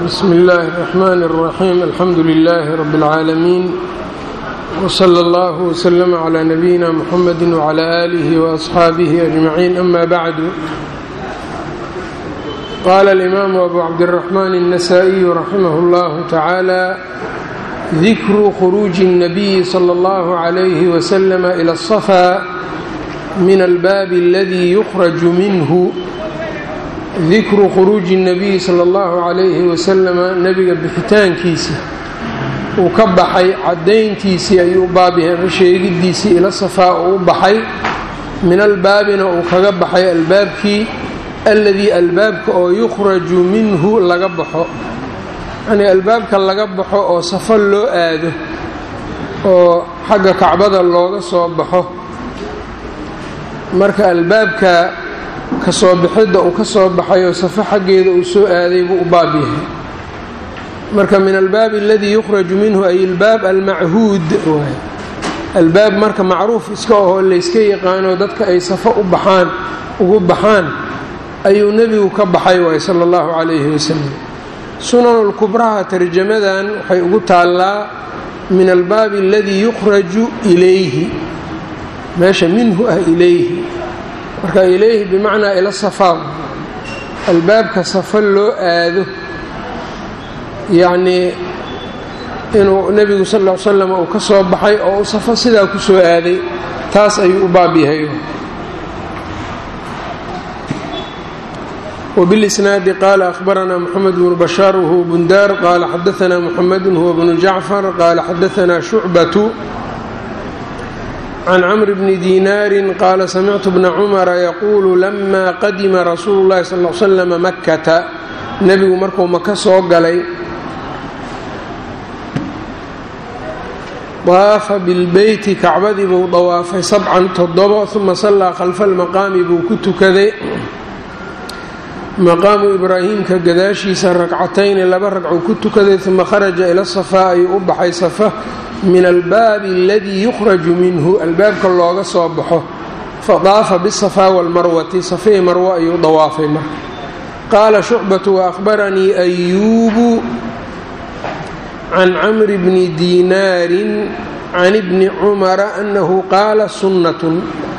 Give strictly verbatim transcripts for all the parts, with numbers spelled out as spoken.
بسم الله الرحمن الرحيم الحمد لله رب العالمين وصلى الله وسلم على نبينا محمد وعلى آله وأصحابه أجمعين أما بعد قال الإمام أبو عبد الرحمن النسائي رحمه الله تعالى ذكر خروج النبي صلى الله عليه وسلم إلى الصفا من الباب الذي يخرج منه dikru khuruuji الnabiyi salى اllahu calayhi wasalama nebiga bixitaankiisii uu ka baxay caddayntiisii ayuu u baab yahay sheegidiisii ila safaa uu u baxay min albaabina uu kaga baxay albaabkii alladii albaabka oo yukhraju minhu laga baxo yacnii albaabka laga baxo oo safo loo aado oo xagga kacbada looga soo baxo marka albaabka kasoo bixidda uu ka soo baxay oo safo xaggeeda uu soo aaday buu u baab yahay marka min albaabi aladii yukhraju minhu ay albaab almachuud waay albaab marka macruuf iska ahoo layska yaqaano dadka ay safo u baxaan ugu baxaan ayuu nebigu ka baxay waay sala allahu calayhi wasalam sunanulkubraha tarjamadan waxay ugu taallaa min albaabi aladii yukhraju ilayhi meesha minhu ah ilayhi marka ilayhi bimacnaa ila safaa albaabka safo loo aado yacnii inuu nebigu sal ll ly slam uu ka soo baxay oo uu safo sidaa ku soo aaday taas ayuu u baab yahay وبالإسناad qاla أخبرnا محمد بن بشhاaر وهو بنداr qاla xdثnا محمد هو بن جعفر qاla xdثnا شعبة can cmr bni diinaari qaala samictu bna cumara yaquulu lama qadima rasuulu llahi sal l slam makkata nebigu markuu maka soo galay daafa bilbeyti kacbadii buu dawaafay sabcan toddobo uma sallaa khalfa almaqaami buu ku tukaday maqaamu ibraahiimka gadaashiisa ragcatayni laba ragcuu ku tukaday uma kharaja ila safaa ayuu u baxay safa min albaabi aladii yukhraju minhu albaabka looga soo baxo fadaafa bisafaa walmarwati safii marwo ayuu dawaafay marka qaala shucbatu waahbaranii ayuubu can camri bni diinaarin can ibni cumara annahu qaala sunnatun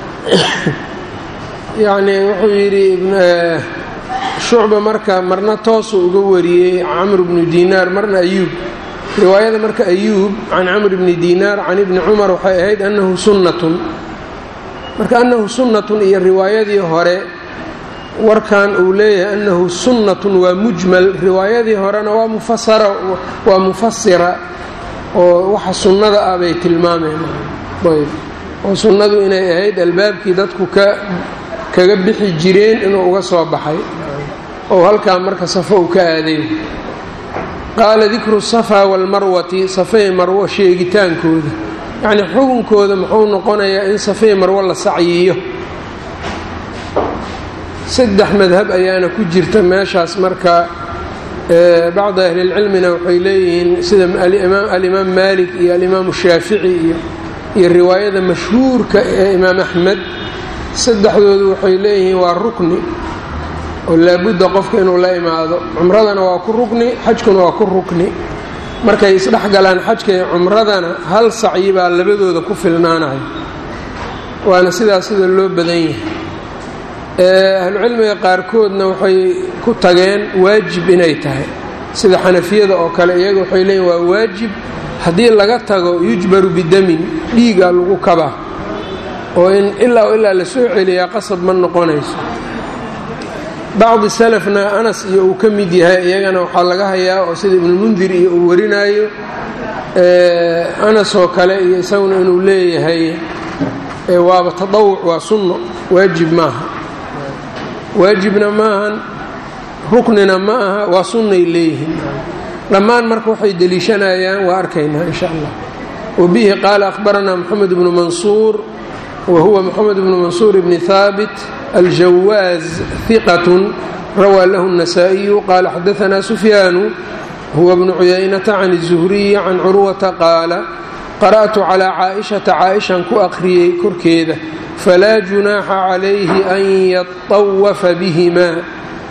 yacnii wuxuu yidhi shucba marka marna toosuu uga wariyey camr bnu diinaar marna ayuub riwaayada marka ayuub can camr bni diinaar can ibni cumar waxay ahayd annahu sunnatun marka annahu sunnatun iyo riwaayadii hore warkan uu leeyahay annahu sunnatun waa mujmal riwaayadii horena waa mufasara waa mufasira oo waxa sunnada ah bay tilmaameen ayb oo sunnadu inay ahayd albaabkii dadku ka kaga bixi jireen inuu uga soo baxay oo halkaa marka safo uu ka aaday qaala dikru safaa walmarwati safey marwo sheegitaankooda yacnii xukunkooda muxuu noqonayaa in safey marwo la sacyiyo saddex madhab ayaana ku jirta meeshaas marka bacdi ahlilcilmina waxay leeyihiin sida alimaam maalik iyo alimaamu shaafici iyo iyo riwaayada mashhuurka ee imaam axmed saddexdoodu waxay leeyihiin waa rukni oo laabudda qofka inuu la imaado cumradana waa ku rukni xajkuna waa ku rukni markay isdhex galaan xajka iyo cumradana hal sacyi baa labadooda ku filnaanaya waana sidaas sida loo badan yahay ahlucilmiga qaarkoodna waxay ku tageen waajib inay tahay sida xanafiyada oo kale iyaga waxay leeyihin waa waajib haddii laga tago yujbaru bidamin dhiigaa lagu kabaa oo in ilaa ilaa la soo celiyaa qasab ma noqonayso bacdi salafna anas iyo uu ka mid yahay iyagana waxaa laga hayaa oo sida ibnulmundir iyo uu warinaayo anas oo kale iyo isaguna inuu leeyahay waaba tadawuc waa sunno waajib maaha waajibna maahan ruknina ma aha waa sunnay leeyihiin dhammaan marka waxay deliishanayaan waa arkaynaa insha allah wabihi qaala akhbaranaa moxamed bnu mansuur wahuwa moxamed bnu mansuur bni haabit aljawaaz hiqatun rawaa lahu النasaaئiyu qaala xadaثanaa sufyaanu huwa bnu cuyaynata can الzuhriyi can curwata qaala qara'tu calىa caaئishata caaئishan ku aqriyey korkeeda falaa junaaxa calayhi an yaطawafa bihimaa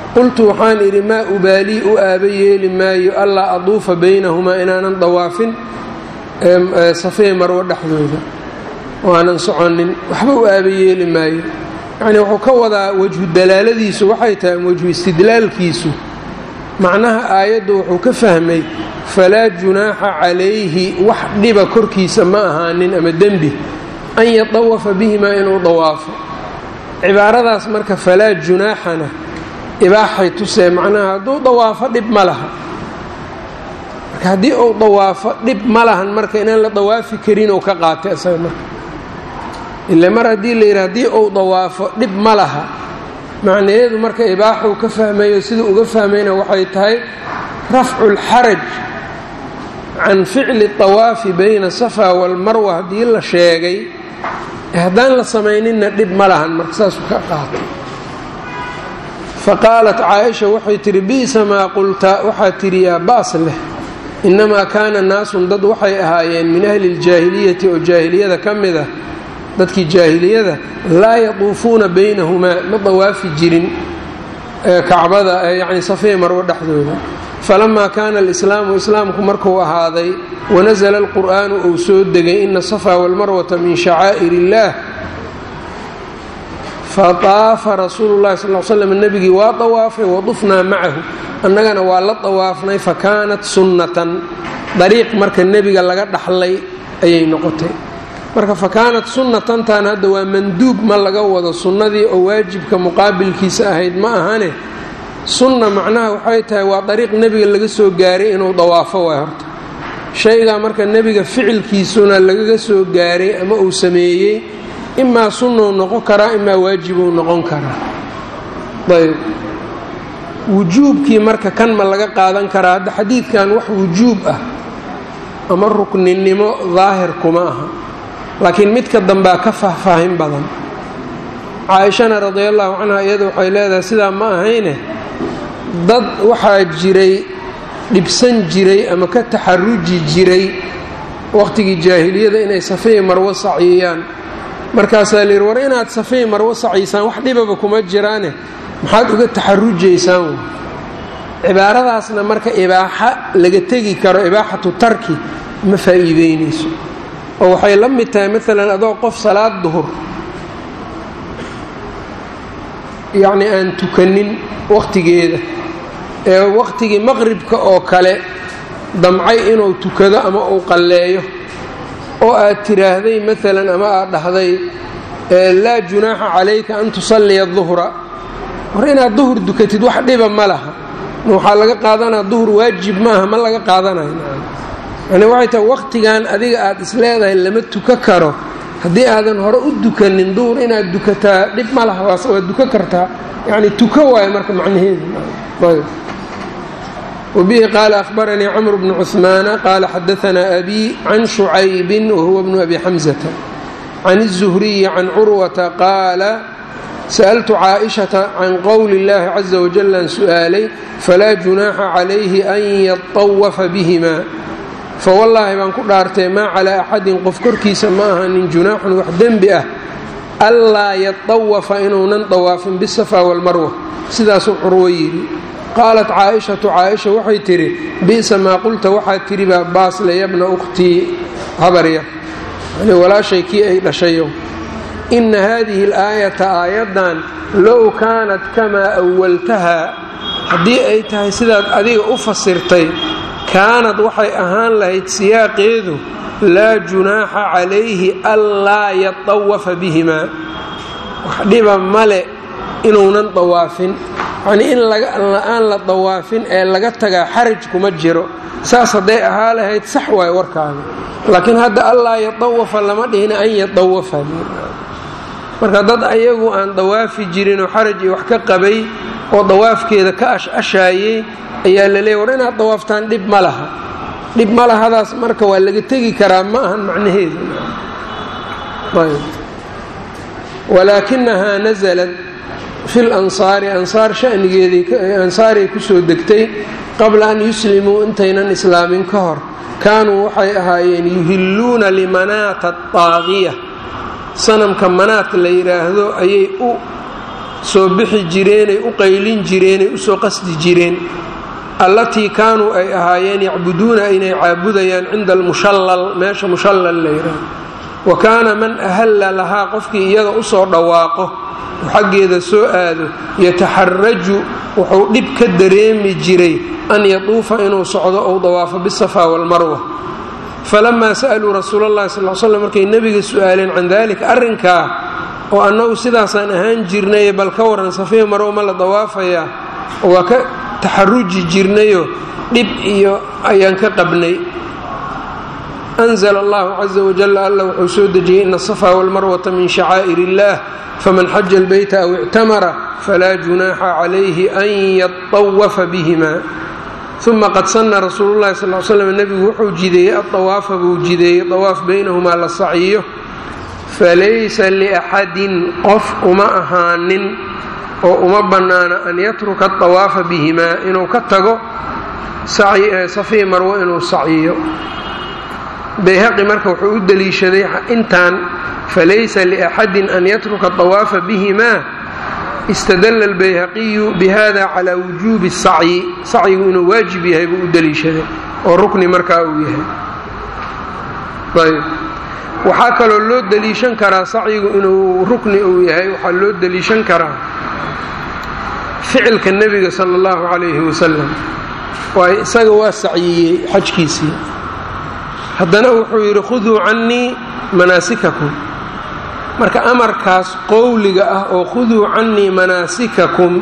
qultu waxaan idhi maa ubaalii u aaba yeeli maayo allaa aduufa baynahumaa inaanan dawaafin safee marwo dhexdooda oo aanan soconin waxba u aaba yeeli maayo. yacnii wuxuu ka wadaa wajhu dalaaladiisu waxay tahay wajhu istidlaalkiisu macnaha aayaddu wuxuu ka fahmay falaa junaaxa calayhi wax dhiba korkiisa ma ahaanin ama dembi an yatawafa bihimaa inuu dawaafo. cibaaradaas marka falaa junaaxana ibaaxay tusee macnaha hadduu dawaafo dhib ma laha. marka haddii uu dawaafo dhib ma lahan marka inaan la dawaafi karin ou ka qaatay isaga marka ila mar haddii la yidhi haddii uu dawaafo dhib ma laha macnaheedu marka ibaaxuu ka fahmayo siduu uga fahmayna waxay tahay rafcu lxaraj can ficli طawaafi bayna safa walmarwa haddii la sheegay haddaan la samayninna dhib ma lahan marka saasuu ka qaatay. faqaalat caaisha waxay tihi bi'sa maa qulta waxaa tidhi yaa baas leh innamaa kaana naasun dad waxay ahaayeen min ahli اljaahiliyati oo jaahiliyada ka mid ah dadkii jaahiliyada laa yatuufuuna baynahumaa ma dawaafi jirin kacbada yacni safee marwo dhexdooda. falamaa kaana alislaamu islaamku markuu ahaaday wanasala alqur'aanu uu soo degay ina asafaa walmarwata min shacaa'ir illaah fataafa rasuulu llahi sal l slam nebigii waa dawaafay wadufnaa macahu annagana waa la dawaafnay fakaanat sunnatan dariiq marka nebiga laga dhaxlay ayay noqotay. marka fakaanat sunnatantan hadda waa manduub ma laga wado sunnadii oo waajibka muqaabilkiisa ahayd ma ahane sunna macnaha waxay tahay waa dariiq nebiga laga soo gaaray inuu dawaafo waay horta shaygaa marka nebiga ficilkiisuna lagaga soo gaaray ama uu sameeyey imaa sunnuu noqon karaa imaa waajibuu noqon karaa. ayb wujuubkii marka kan ma laga qaadan karaa hadda xadiidkan wax wujuub ah ama rukninimo daahir kuma aha laakiin midka dambaa ka faahfaahin badan. caaishana radiallahu canha iyada waxay leedahay sidaa ma ahayne dad waxaa jiray dhibsan jiray ama ka taxaruji jiray waqtigii jaahiliyada inay safee marwo saciyaan markaasaa la yidhi war inaad safee marwo saciysaan wax dhibaba kuma jiraane maxaad uga taxarujaysaan. cibaaradaasna marka ibaaxa laga tegi karo ibaaxatu tarki ma faa'iideynayso oo waxay la mid tahay maalan adoo qof salaad duhur yacni aan tukanin waqtigeeda ee waqtigii maqribka oo kale damcay inuu tukado ama uu qalleeyo oo aad tiraahday maalan ama aad dhahday laa junaaxa calayka an tusalliya duhra war inaad duhur dukatid wax dhiba ma laha waxaa laga qaadanaa duhur waajib maaha ma laga qaadanayo yani waxay tahay waqtigan adiga aad isleedahay lama tuka karo haddii aadan hore u dukanin duhur inaad dukataa dhib ma laha waad duka kartaa yani tuka waayo marka macnaheedu. وبه قال أخبرني عمرو بن عثمان قال حدثنا أبي عن شعيب وهو ابن أبي حمزة عن الزهري عن عروة قال سألت عائشة عن قول الله عز وجل سؤالي فلا جناح عليه أن يطوف بهما فوالله baan ku dhaartay maa calaa axadin qof korkiisa ma ahanin junaaxun wax dembi ah allaa yatawafa inuunan dawaafin bisafa walmarwa sidaasuu curwo yidhi. qaalat caaishatu caaisha waxay tidhi bi'sa maa qulta waxaad tidhi baa baasle yabna ukhtii habaryar yani walaashay kii ay dhashayo ina haadihi alaayata aayaddan low kaanat kamaa awaltahaa haddii ay tahay sidaad adiga u fasirtay kaanad waxay ahaan lahayd siyaaqeedu laa junaaxa calayhi anlaa yatawafa bihimaa wax dhiba male inuunan dawaafin yacnii in la-aan la dawaafin ee laga tagaa xaraj kuma jiro saas hadday ahaa lahayd sax waayo warkaaga laakiin hadda allaa yatawafa lama dhihina an yatawafa marka dad ayagu aan dawaafi jirinoo xaraj iyo wax ka qabay oo dawaafkeeda ka ash-ashaayey ayaa la leeyay war inaad dawaaftaan dhib ma laha dhib ma lahadaas marka waa laga tegi karaa ma ahan macnaheedu. ayb walaakinahaa nasalad fi lansaari ansaar shanigeedii ansaaray kusoo degtay qabla an yuslimuu intaynan islaamin ka hor kaanuu waxay ahaayeen yuhilluuna limanaata ataaqiya sanamka manaat la yidhaahdo ayay u soo bixi jireenay u qaylin jireenay usoo qasdi jireen allatii kaanuu ay ahaayeen yacbuduuna inay caabudayaan cinda almushallal meesha mushallal la yidhaahdo wa kaana man ahalla lahaa qofkii iyada usoo dhawaaqo oo xaggeeda soo aado yataxaraju wuxuu dhib ka dareemi jiray an yatuufa inuu socdo ou dawaafo bisafaa walmarwa falamaa sa'aluu rasuula allahi sal l slam markay nebiga su'aaleen can daalika arrinkaa oo annagu sidaasaan ahaan jirnaye bal ka waran safiya marwo ma la dawaafayaa oo waa ka taxaruji jirnayo dhib iyo ayaan ka qabnay anzala allahu caza wajalla alla wuxuu soo dejiyey ina asafaa walmarwata min shacaa'ir illaah faman xaja albayta aw ictamara falaa junaaxa calayhi an yatawafa bihima uma qad sanna rasuulu llahi sal l slam nebigu wuxuu jideeyey adawaafa buu jideeyey dawaaf baynahumaa la saciyo falaysa liaxadin qof uma ahaanin oo uma bannaana an yatruka adawaafa bihimaa inuu ka tago safiya marwo inuu saciyo bayhaqi marka wuxuu u deliishaday intaan falaysa liaxadin an yatruka adawaafa bihimaa istadalla albayhaqiyu bihada calaa wujuubi sacyi sacyigu inuu waajib yahay buu u deliishaday oo rukni markaa uu yahay ayb waxaa kaloo loo deliishan karaa sacyigu inuu rukni uu yahay waxaa loo deliishan karaa ficilka nebiga sala allahu calayhi wasalam waay isaga waa sacyiyey xajkiisii haddana wuxuu yidhi khuduu cannii manaasikakum marka amarkaas qowliga ah oo khuduu cannii manaasikakum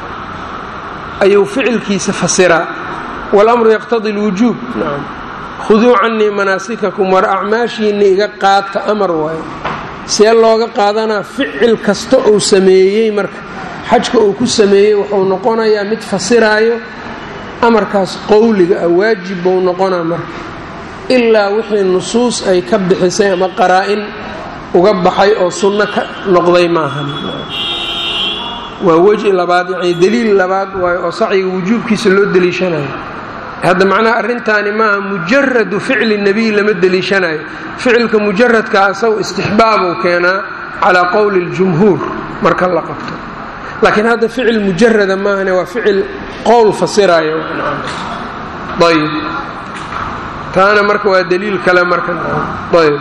ayuu ficilkiisa fasiraa walamru yaqtadi lwujuub nacam khuduu cannii manaasikakum war acmaashiinna iga qaata amar waayo see looga qaadanaa ficil kasta uu sameeyey marka xajka uu ku sameeyey wuxuu noqonayaa mid fasiraayo amarkaas qowliga ah waajib buu noqonaa marka ilaa wixii nusuus ay ka bixisay ama qaraa-in uga baxay oo sunno ka noqday maahan waa weji labaad yacni deliil labaad waayo oo sacyiga wujuubkiisa loo deliishanayo hadda macnaha arrintaani maaha mujaradu ficli nebiy lama deliishanayo ficilka mujaradka asagu istixbaabuu keenaa calaa qowli اljumhuur marka la qabto laakiin hadda ficil mujarada maahane waa ficil qowl fasiraayo ayb taana marka waa daliil kale marka ayb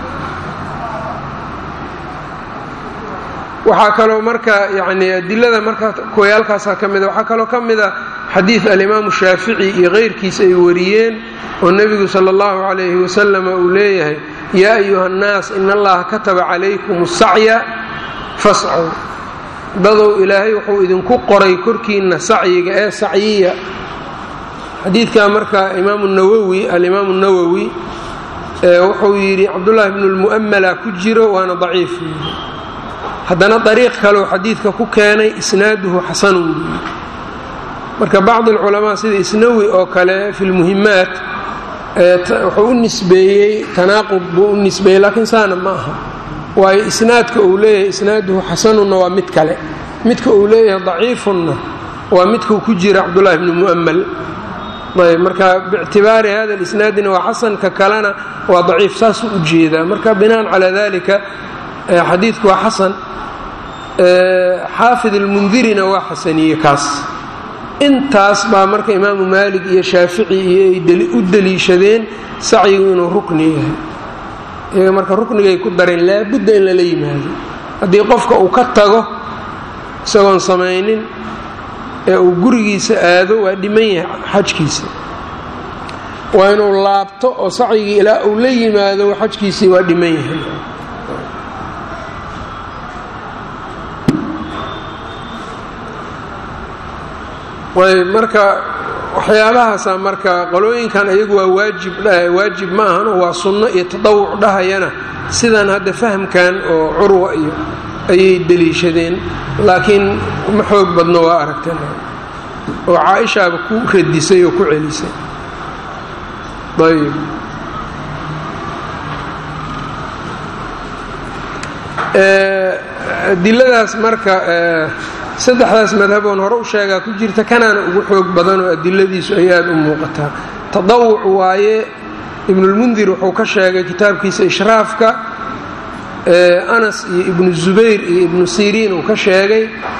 waxaa kaloo marka yani adilada marka kooyaalkaasaa ka mida waxaa kaloo ka mida xadiid alimaamu shaafici iyo keyrkiis ay wariyeen oo nebigu sala allahu calayhi wasalam uu leeyahay yaa ayuha nnaas in allaha kataba calaykum asacya fascow dadow ilaahay wuxuu idinku qoray korkiinna sacyiga ee sacyiya xadiidkaa marka imaamu nawowi alimaamu nawowi wuxuu yidhi cabdullaahi bnu lmu'amala ku jiro waana daciif haddana dariiq kaleu xadiidka ku keenay isnaaduhu xasanun buuyi marka bacd alculamaa sida isnawi oo kale fi lmuhimaat wuxuu u nisbeeyey tanaaqud buu u nisbeeyey laakiin saana ma aha waayo isnaadka uu leeyahay isnaaduhu xasanunna waa mid kale midka uu leeyahay daciifunna waa midkuu ku jira cabdullaahi bnu mu'amal ayb marka biictibaari hada alisnaadina waa xasanka kalena waa daciif saasuu u jeedaa marka binaan calaa dalika xadiidku waa xasan xaafid almundirina waa xasaniye kaas intaas baa marka imaamu maalik iyo shaafici iyo ay u deliishadeen sacyigu inuu rukni yahay iyaga marka ruknigay ku dareen laabudda in lala yimaado haddii qofka uu ka tago isagoon samaynin ee uu gurigiisa aado waa dhiman yahay xajkiisa waa inuu laabto oo sacyigii ilaa uu la yimaado xajkiisii waa dhiman yahay ayb marka waxyaabahaasa marka qolooyinkan ayagu waa waajib waajib ma ahan oo waa sunno iyo tadawuc dhahayana sidan hadda fahamkan oo curwa iyo ayay deliishadeen laakiin ma xoog badno waa aragteen oo caaishaaba ku radisay oo ku celisay ayb adiladaas marka saddexdaas madhaboon hore u sheegaa ku jirta kanaana ugu xoog badanoo adiladiisu ay aada u muuqataa tadawuc waaye ibnulmundir wuxuu ka sheegay kitaabkiisa ishraafka anas iyo ibnu zubayr iyo ibnu siriin uu ka sheegay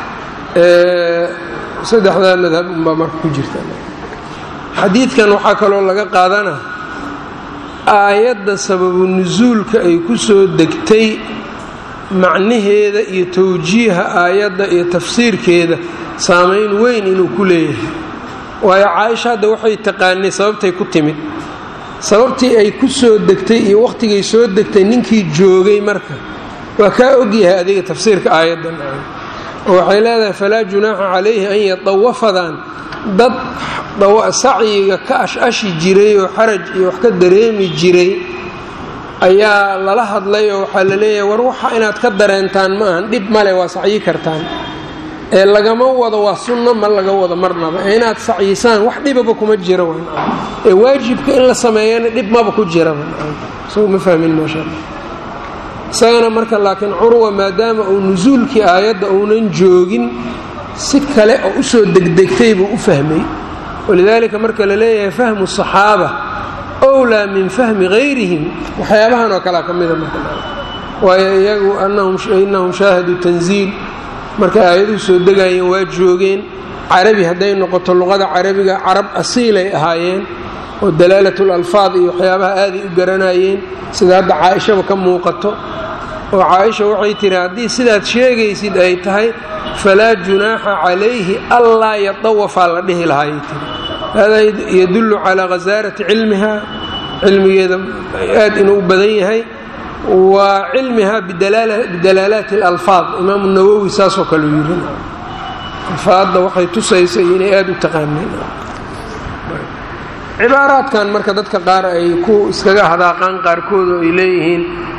saddexdaa madhab unbaa marka ku jirta. xadiidkan waxaa kaloo laga qaadana aayadda sababu nusuulka ay ku soo degtay macnaheeda iyo tawjiiha aayadda iyo tafsiirkeeda saamayn weyn inuu ku leeyahay. waayo caaisha hadda waxay taqaanay sababtay ku timid, sababtii ay ku soo degtay iyo wakhtigay soo degtay ninkii joogay marka waa kaa ogyahay adiga tafsiirka aayaddan. oo waxay leedahay falaa junaaxa calayhi an yatawafadan dad sacyiga ka ash-ashi jiray oo xaraj iyo wax ka dareemi jiray ayaa lala hadlay oo waxaa la leeyahay war waxa inaad ka dareentaan ma ahan, dhib male waa sacyi kartaan, ee lagama wado waa sunno ma laga wado marnaba, ee inaad sacyisaan wax dhibaba kuma jira ee waajibka in la sameeyana dhib maba ku jiraba. soo ma fahmin maasha Allah. isagana marka laakiin curwa maadaama uu nusuulkii aayadda uunan joogin si kale oo usoo degdegtay buu u fahmay. walidaalika marka la leeyahay fahmu saxaaba owlaa min fahmi hayrihim waxyaabahan oo kalea ka mida marka waayo iyagu innahum shaahaduu tanziil markay aayaduhu soo degaayeen waa joogeen. carabi hadday noqoto luqada carabiga carab asiilay ahaayeen oo dalaalatul alfaad iyo waxyaabaha aaday u garanayeen sida hadda caaishaba ka muuqato. oo caaisha waxay tiri haddii sidaad sheegaysid ay tahay falaa junaaxa calayhi allaa yatawafaa la dhihi lahaayay tiri. hada yadullu calaa ghasaarati cilmiha, cilmigeeda aad inuu badan yahay, wa cilmiha bidalaalaati alalfaad. imaamu nawowi saasoo kale u yiri alfaadda waxay tusaysay inay aad u taqaaneen. cibaaraadkan marka dadka qaar ay ku iskaga hadaaqaan qaarkood oo ay leeyihiin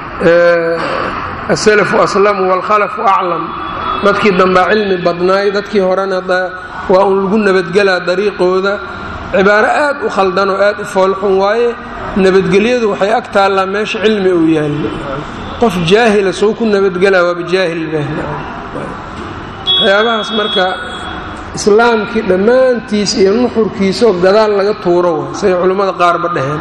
asalafu aslamu waalkhalafu aclam, dadkii dambaa cilmi badnaay dadkii horena waa un lagu nabadgelaa dariiqooda. cibaaro aad u khaldan oo aad u foolxun waaye. nabadgelyadu waxay ag taallaa meesha cilmi uu yaallo. qof jaahila soo ku nabadgelaa waaba jaahil baahna. waxyaabahaas marka islaamkii dhammaantiis iyo nuxurkiisaoo gadaal laga tuuro way say culimmada qaarba dhaheen.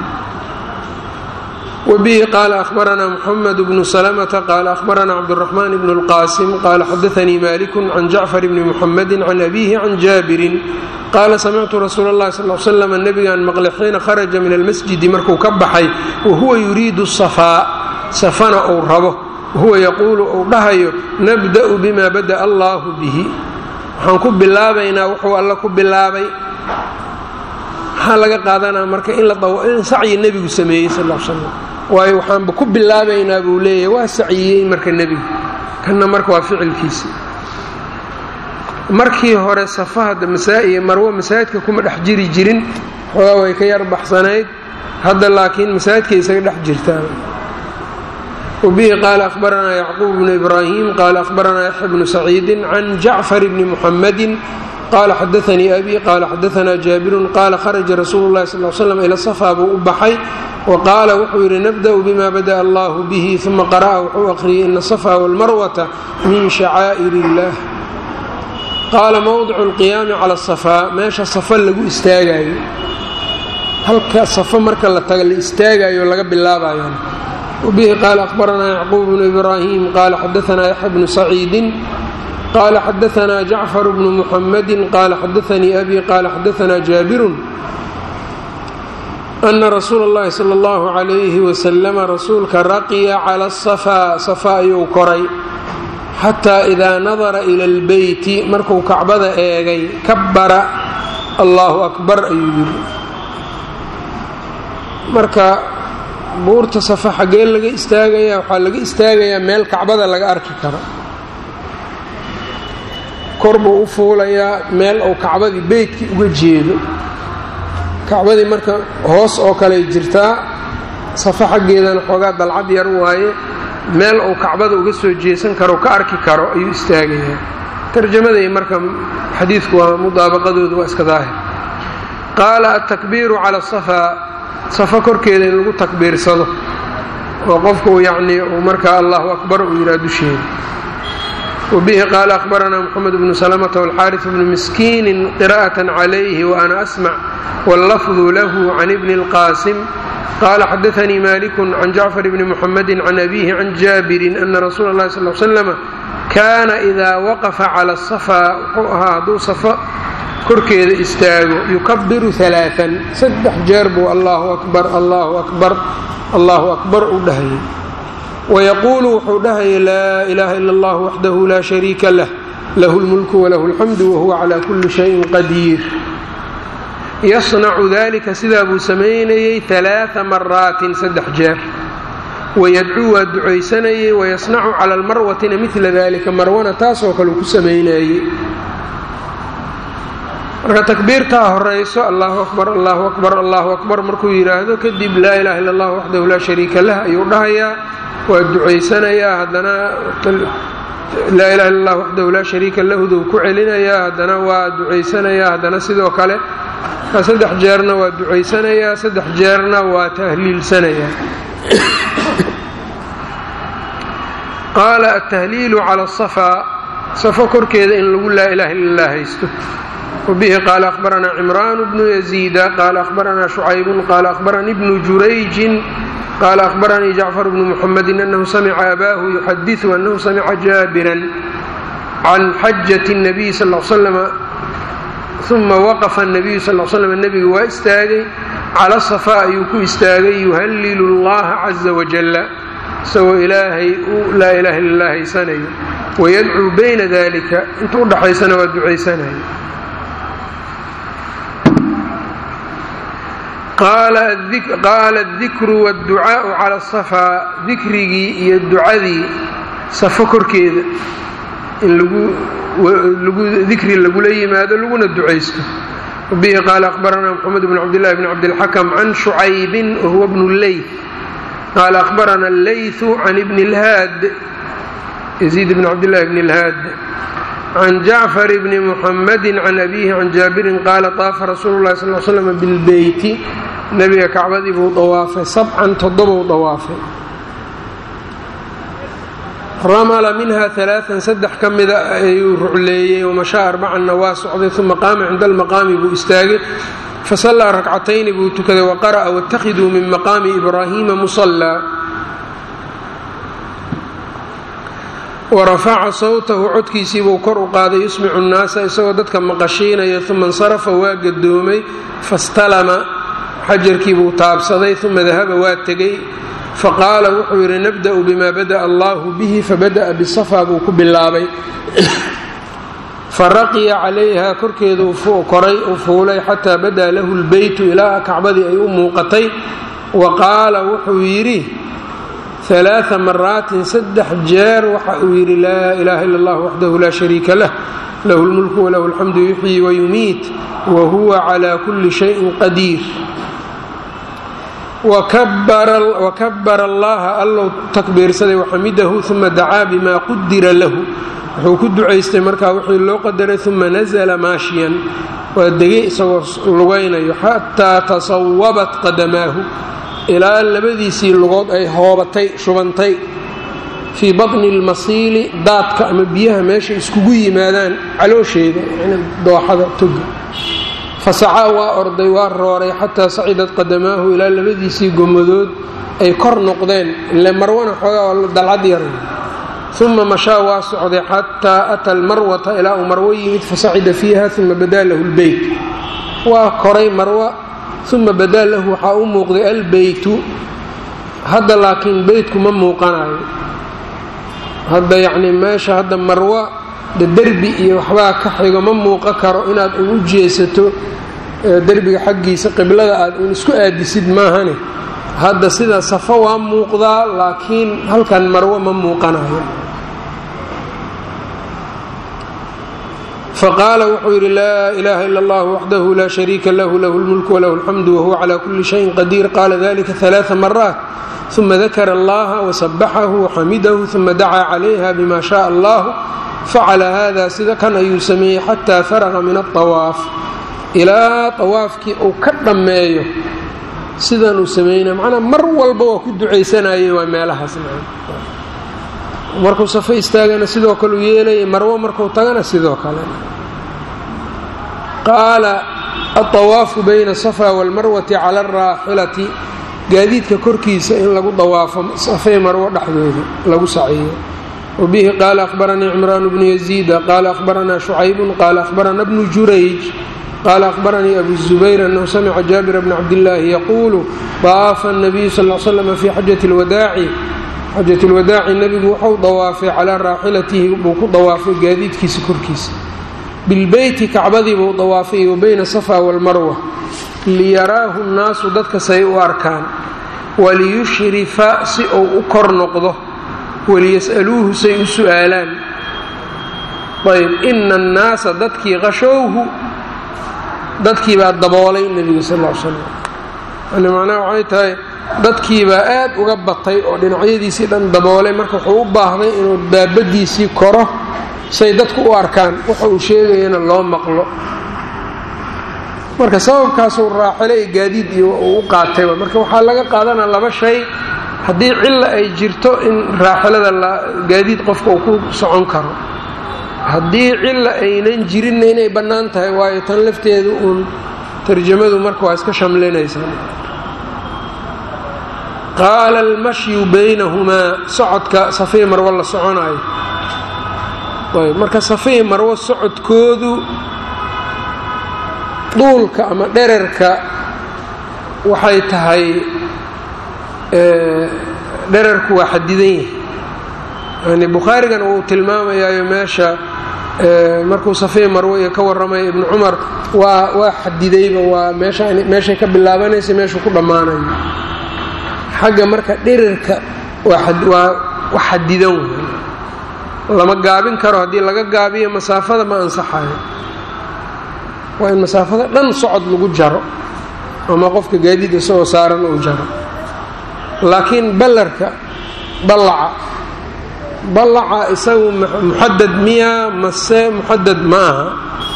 وبه قال أخبرنا محمد بن سلمة قال أخبرنا عبد الرحمن بن القاسم قال حدثني مالك عن جعفر بن محمد عن أبيه عن جابر قال سمعت رسول الله صلى الله عليه وسلم النبي عن مقل حين خرج من المسجد مركو كبحي وهو يريد الصفاء سفنا أو ربه وهو يقول أو نهي نبدأ بما بدأ الله به حنكب بالله بينا وحو الله كب بالله بي waxaa laga qaadanaa marka in la dawo in sacyi nebigu sameeyey sal alla ly slam waayo waxaanba ku bilaabaynaa buu leeyahay waa saciyey marka nebigu kanna marka waa ficilkiisi. markii hore safahada masaa'iya marwo masaajidka kuma dhex jiri jirin, xoogaa way ka yar baxsanayd, hadda laakiin masaajidkay isaga dhex jirtaan. وبه قال أخبرنا يعقوب بن إبراهيم قال أخبرنا يحيى بن سعيد عن جعفر بن محمد قال حدثني أبي قال حدثنا جابر قال خرج رسول الله صلى الله عليه وسلم إلى الصفا أبو أبحي وقال وحور نبدأ بما بدأ الله به ثم قرأ وحو أخري إن الصفا والمروة من شعائر الله. قال موضع القيام على الصفا ماشى الصفا لقو استاغاي هلك الصفا مركا لتغل استاغاي ولا بالله يعني. وبه قال أخبرنا يعقوب بن إبراهيم قال حدثنا يحيى بن سعيد قال حدثنا جعفر بن محمد قال حدثني أبي قال حدثنا جابر أن رسول الله صلى الله عليه وسلم رسولك رقي على الصفا صفا يوكري حتى إذا نظر إلى البيت مركو كعبة إيغي كبر الله أكبر أيوه مركا buurta safa xaggee laga istaagayaa waxaa laga istaagayaa meel kacbada laga arki karo, kor buu u fuulayaa meel uu kacbadii beydkii uga jeedo. kacbadii marka hoos oo kale jirtaa, safa xaggeedana xoogaa dalcad yar waaye, meel uu kacbada uga soo jeesan karo ka arki karo ayuu istaagayaa. tarjamaday marka xadiidku waa mudaabaqadoodu waa iska daahir. qaala atakbiiru cala safa safa korkeeda in lagu takbiirsado oo qofku yacnii uu markaa allahu akbar uu yidhaha dusheeda. وبه قال أخبرنا محمد بن سلمة والحارث بن مسكين قراءة عليه وأنا أسمع واللفظ له عن ابن القاسم qala xadaanii malik can jacfar bni muxamedi can abihi can jaabirin ana rasuula اllahi sal l slama kaana idaa waqafa cala asafaa wuxuu ahaa hadduu safo korkeeda istaago yukabiru alaaan saddex jeer buu allahu akbar allahu akbar allahu akbar u dhahayay wayaquulu wuxuu dhahayay laa ilaha ila allah waxdahu laa shariika lah lahu lmulku walahu alxamdu wahuwa calaa kulli shayin qadiir yasnacu dalika sidaa buu samaynayey alaaa maraatin saddex jeer wayadcuu waa ducaysanayey wayasnacu cala almarwatina midla dalika marwana taasoo kale uu ku samaynayey marka takbiirtaa horayso allahu akbar allahu akbar allahu akbar markuu yidhaahdo kadib laa ilaha illa allah waxdahu laa shariika lah ayuu dhahayaa waa ducaysanayaa haddana laa ilaha illa allah waxdahu laa shariika lahuduu ku celinayaa haddana waa ducaysanayaa haddana sidoo kale saddex jeerna waa ducaysanayaa saddex jeerna waa tahliilsanayaa qaala altahliilu cala asafaa safo korkeeda in lagu laa ilaha illa allah haysto wbihi qaala ahbaranaa cimraan bnu yaziida qaala ahbaranaa shucaybun qaala ahbaranii bnu jurayjin qaala ahbaranii jacfar bnu muxamedin anahu samica abaahu yuxadiu anahu samica jaabiran can xajati الnabiy sal l slama uma waqafa الnabiyu sal l slm nebigu waa istaagay cala safaa ayuu ku istaagay yuhalilu اllaha caza wajala isagoo ilaahay u laa ilaha illa lah haysanayo wayadcuu bayna dalika inta udhaxaysana waa ducaysanayo qaala adikru wاdducaau cala asafaa dikrigii iyo ducadii safo korkeeda in dikri lagula yimaado laguna ducaysto bihi qaala ahbaranaa mxamed bn cabdillahi bn cabdilxakam can shucaybin wahuwa bnu leyth qaala ahbarana allaythu can ibni اlhaad yaziid bn cabdillahi bn اlhaad can jacfar bni muxamedi can abihi can jaabirin qaala taafa rasuulu llahi sal l slm bilbeyti nebiga kacbadii buu dawaafay sabcan toddobou dawaafay ramala minha alaaan saddex ka mida ayuu rucleeyey wamashaa arbacanna waa socday uma qaama cinda almaqaami buu istaagay fasallaa rakcatayni buu tukaday waqara'a waاtakhiduu min maqaami ibraahiima musallaa warafaca sawtahu codkiisii buu kor u qaaday yusmicu nnaasa isagoo dadka maqashiinaya uma insarafa waa gadoomay fastalama xajarkii buu taabsaday uma dahaba waa tegey faqaala wuxuu yidhi nabda'u bima bada'a allahu bihi fabada'a bisafaa buu ku bilaabay faraqiya calayha korkeeduu koray u fuulay xataa bada'a lahu lbeytu ilaa kacbadii ay u muuqatay wa qaala wuxuu yidhi alaaa maraatin saddex jeer waxa uu yidhi laa ilaha illa allah waxdahu laa shariika lah lahu lmulku walahu alxamdu yuxyi wayumiit wahuwa calaa kulli shayin qadiir wakabara allaha allow takbiirsaday waxamidahu uma dacaa bima qudira lahu wuxuu ku ducaystay markaa wixii loo qadaray uma nazla maashiyan waa degay isagoo lugaynayo xataa tasawabat qadamaahu ilaa labadiisii lugood ay hoobatay shubantay fii baطni اlmasiili daadka ama biyaha meesha iskugu yimaadaan caloosheeda yani dooxada toga fasacaa waa orday waa rooray xataa sacidat qadamaahu ilaa labadiisii gomadood ay kor noqdeen ile marwana xoogaa dalcad yar uma mashaa waa socday xataa ata almarwata ilaa uu marwo yimid fasacida fiiha uma badaa lahu اlbeyt waa koray marwa uma badaa lahu waxaa u muuqday albeytu hadda laakiin beytku ma muuqanayo hadda yacni meesha hadda marwa de derbi iyo waxbaa ka xigo ma muuqan karo inaad un u jeesato derbiga xaggiisa qiblada aad un isku aadisid maahane hadda sida safo waa muuqdaa laakiin halkan marwo ma muuqanayo faqaala wuxuu yidhi laa ilaaha ila allah waxdahu laa shariika lahu lahu lmulku walahu alxamdu wahuwa calaa kulli shayin qadiir qaala dalika alaaa maraat uma dakara allaha wasabaxahu waxamidahu uma dacaa calayha bima shaء allah facala hada sida kan ayuu sameeyey xataa faraqa min aطawaaf ilaa طawaafkii uu ka dhammeeyo sidan uu sameynaya macnaa mar walba waa ku ducaysanayay waa meelahaas markuu safo istaagana sidoo kale u yeelayay marwo markuu tagana sidoo kale qaala aلطawaafu bayna الصafا wاlmarwati cala الraaxilati gaadiidka korkiisa in lagu dawaafo safay marwo dhexdooda lagu saciyo. وبه قال أخبرني عمران بن يزيد قال أخبرنا شعيب قال أخبرنا ابن جريج قال أخبرني أبو الزبير أنه سمع جابر بن عبد الله يقول طاف النبي صلى الله عليه وسلم في حجة الوداع حجة الوداع النبي وحو ضوافي على راحلته بوكو ضوافي قاديد كيس كركيس بالبيت كعبدي بو ضوافي وبين الصفا والمروة ليراه الناس ضدك سيء أركان وليشرف سيء أكر نقضه وليسألوه سيء سؤالان. طيب إن الناس ضدك غشوه dadkii baa daboolay nabiga sallallahu alayhi wasallam ana macnaheedu waxay tahay dadkii baa aad uga batay oo dhinacyadiisii dhan daboolay marka wuxuu u baahday inuu daabadiisii koro say dadku u arkaan waxa uu sheegayna loo maqlo marka sababkaas uu raaxilay gaadiid iyo uu qaatay marka waxa laga qaadanaa laba shay hadii cilla ay jirto in raaxilada la gaadiid qofka uu ku socon karo haddii cilla aynan jirin inay bannaan tahay waayo tan lafteedu uun tarjamadu marka waa iska shamlinaysaa. qaala almashyu baynahumaa socodka safay marwo la soconaayo ayb marka safay marwo socodkoodu duulka ama dhererka waxay tahay dhererku waa xadidan yahay yani bukhaarigan uu tilmaamayaayo meesha markuu safay marwo iyo ka waramay ibn Umar waa waa xadidayba waa meesha meesha ka bilaabanaysa meesha ku dhamaanayo xaga marka dhererka waa waa xadidan lama gaabin karo hadii laga gaabiyo masaafada ma ansaxayo waa in masaafada dhan socod lagu jaro ama qofka gaadiid soo saaran uu jaro laakiin ballarka ballaca ballaca isagu muhaddad miya mase muhaddad maaha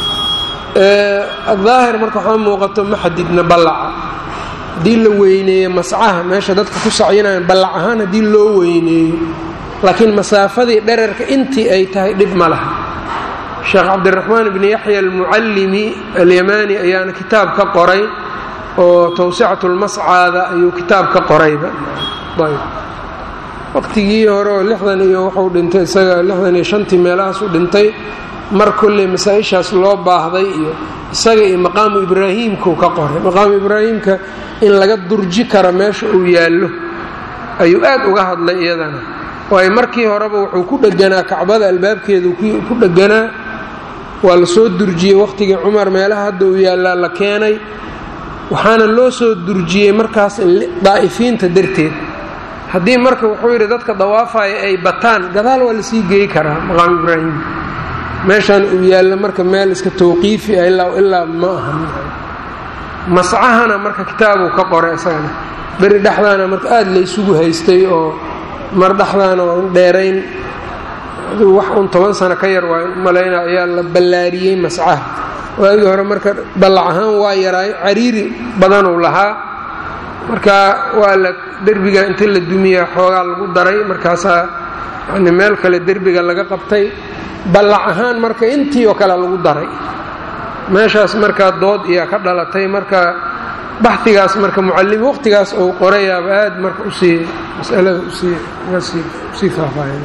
ee الظاهر marka waxa muuqato ma xadidna ballaca hadii la weyneeyo mascaha meesha dadka ku sacinayaan ballac ahaan hadii loo weyneeyo laakiin masaafadii dhererka intii ay tahay dib ma laha. Sheekh Cabdiraxmaan ibn Yahya al-Muallimi al-Yamani ayaana kitaab ka qoray oo tawsi'atul mas'aada ayuu kitaab ka qorayba bayb waqtigii hore lixdan iyo wuxuu dhintay isaga lixdan iyo shan meelahaas u dhintay mar kulli masaa'ishaas loo baahday iyo isaga iyo maqaamu Ibraahimku ka qoray maqaamu Ibraahimka in laga durji karo meesha uu yaalo ayuu aad uga hadlay iyadana way markii horeba wuxuu ku dhaganaa Kacbada albaabkeedu ku dhaganaa waa la soo durjiyay waqtigii Umar meelaha hadda uu yaala la keenay waxaana loo soo durjiyay markaas daa'ifiinta darteed hadii marka wuxuu yiri dadka dawaafay ay bataan gadaal waa la sii geey karaa maqaam Ibraahim meeshan uu yaala marka meel iska tawqiifi ah ilaa ilaa ma aha mas'ahana marka kitaabu ka qoray isagana bari dhaxdaana marka aad la isugu haystay oo mar dhaxdaana oo dheerayn wax un toban sano ka yar waa malayna ayaa la ballaariyay mas'aha waagi hore marka ballac ahaan waa yaray cariiri badan uu lahaa marka waa la derbiga inta la dumiya xoogaa lagu daray markaasa yani meel kale derbiga laga qabtay ballac ahaan marka intii oo kale lagu daray meeshaas marka dood iyo ka dhalatay marka baxtigaas marka muallim waqtigaas oo qoraya baad marka u sii mas'alada u sii wasi sii faahfaahin.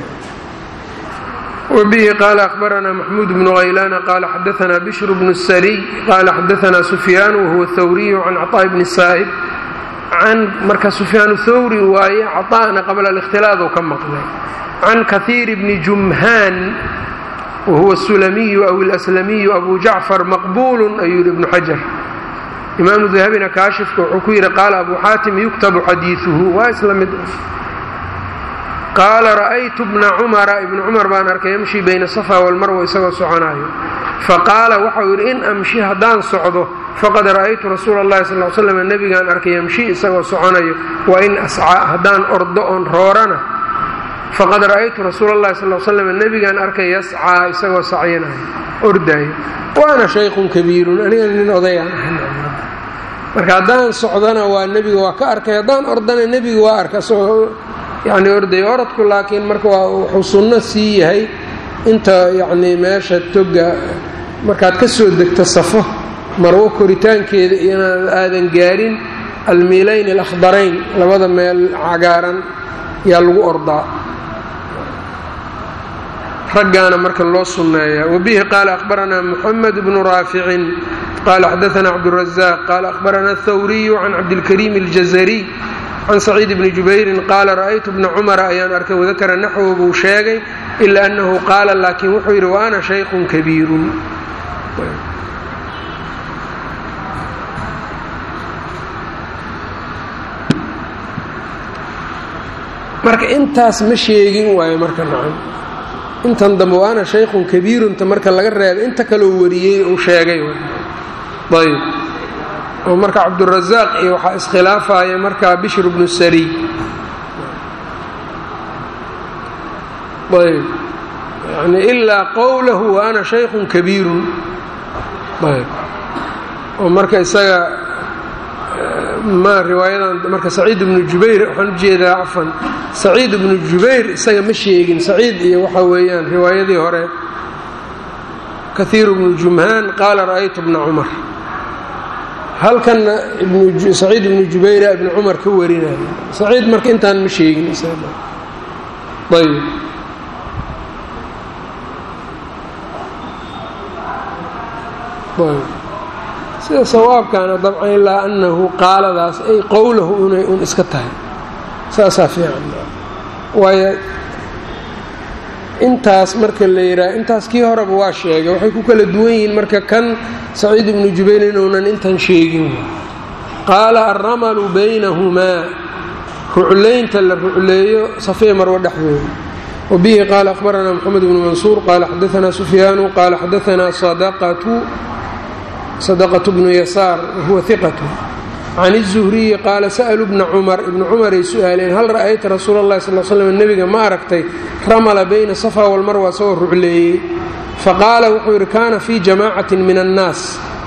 وبه قال أخبرنا محمود بن غيلان قال حدثنا بشر بن السري قال حدثنا سفيان وهو الثوري عن عطاء بن السائب عن مركز سفيان الثوري وهي عطاءنا قبل الاختلاط وكم قبل عن كثير بن جمهان وهو السلمي أو الأسلمي أبو جعفر مقبول أيود بن حجر إمام الذهبي كاشف وحكير قال أبو حاتم يكتب حديثه وأسلم قال رأيت ابن عمر ابن عمر بان أرك يمشي بين الصفا والمروة يسوى سعناه فقال وحور إن أمشي هدان صعده فقد رأيت رسول الله صلى الله عليه وسلم النبي كان أرك يمشي يسوى سعناه وإن أسعى هدان أردؤن رورنا فقد رأيت رسول الله صلى الله عليه وسلم النبي كان أرك يسعى يسوى سعينا أردائي وأنا شيخ كبير أنا من أضيع marka hadaan socdana waa nabiga waa ka arkay hadaan ordana nabiga waa arka soo yani orday oradku laakiin marka waa wuxuu sunno sii yahay inta yani meesha toga markaad ka soo degto safo marwo koritaankeeda inaan aadan gaarin almiilayn alakhdarayn labada meel cagaaran yaa lagu ordaa raggaana marka loo sunneeyaa. wabihi qaala akhbaranaa muxamed bnu raaficin qaala xadaanaa cabdurazaaq qaala akhbaranaa athawriyu can cabdilkariim aljazariy can saciid bni jubayrin qaala ra'aytu bna cumara ayaan arkay wadakara naxwu buu sheegay ilaa annahu qaala laakiin wuxuu yidhi wa ana shaykhun kabiirun. marka intaas ma sheegin waayo marka nacam intan dambe wa ana shaykhun kabiirunta marka laga reebay inta kaloo wariyey uu sheegay ayb oo marka cabdurazaaq iyo waxaa iskhilaafaya markaa bishr bnu sariy ayb yani ilaa qowlahu wa ana shaykhun kabiirun ayb oo marka isaga ma riwaayadan marka saciid bnu jubayr waxaan ujeedaa cafan saciid bnu jubayr isaga ma sheegin saciid iyo waxa weeyaan riwaayadii hore kahiir bnu jumhaan qaala ra'aytu bna cumar halkanna saciid ibnu jubayra ibnu cumar ka warinaya saciid marka intaan ma sheegin ayb sida sawaabkaana dabcan ilaa annahu qaaladaas ay qowlahu inay un iska tahay saasaa fiican waayo intaas marka la yidhaha intaas kii horeba waa sheegay waxay ku kala duwan yihiin marka kan saciid ibnu jubayr inuunan intan sheegin. qaala alramalu baynahumaa ruclaynta la rucleeyo safee marwo dhexdooda. wabihi qaala akhbaranaa moxamed bnu mansuur qaala xadaanaa sufyaanu qaala xadaanaa sadaqatu sadaqatu bnu yasaar wahuwa hiqatu can الzuhriyi qaala sa'luu bna cumar ibnu cumaray su-aaleen hal ra'ayta rasuula اllahi sal l slam nebiga ma aragtay ramala bayna safa walmarwa isagoo rucleeyey faqaala wuxuu yidhi kaana fii jamaacatin min annaas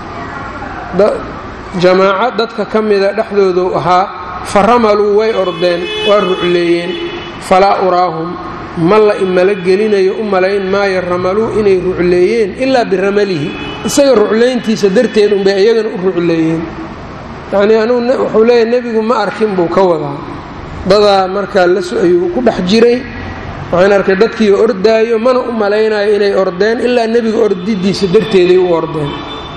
jamaaco dadka ka mida dhexdooduu ahaa faramaluu way ordeen waa rucleeyeen falaa uraahum ma la imala gelinayo u malayn maayo ramaluu inay rucleeyeen ilaa biramalihi isaga ruclayntiisa darteed unbay iyagana u rucleeyeen yacnii anugu wuxuu leeyahay nebigu ma arkin buu ka wadaa dadaa markaa las ayuu ku dhex jiray waxaan arkay dadkii ordaayo mana u malaynayo inay ordeen ilaa nebiga ordidiisa darteeday u ordeen.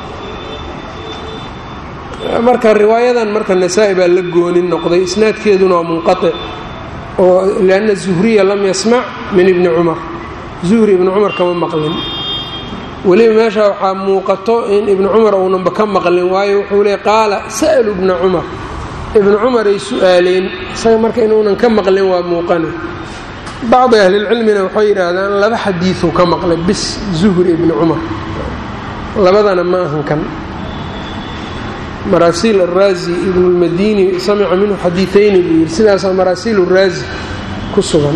marka riwaayadan marka nasaa-i baa la goonin noqday isnaadkeeduna waa munqatic oo lianna zuhriya lam yasmac min ibni cumar zuhri ibni cumar kama maqlin weliba meesha waxaa muuqato in ibnu cumar uunanba ka maqlin waayo wuxuu leey qaala sa'lu ibna cumar ibnu cumaray su-aaleen isaga marka inuunan ka maqlin waa muuqane. bacdi ahlilcilmina waxay yidhaahdaan laba xadiiuu ka maqlay bis zuhri ibni cumar labadana ma ahan kan maraasiil araazi ibnu lmadini samica minhu xadiiayni buu yidhi sidaasaa maraasiil araazi ku sugan.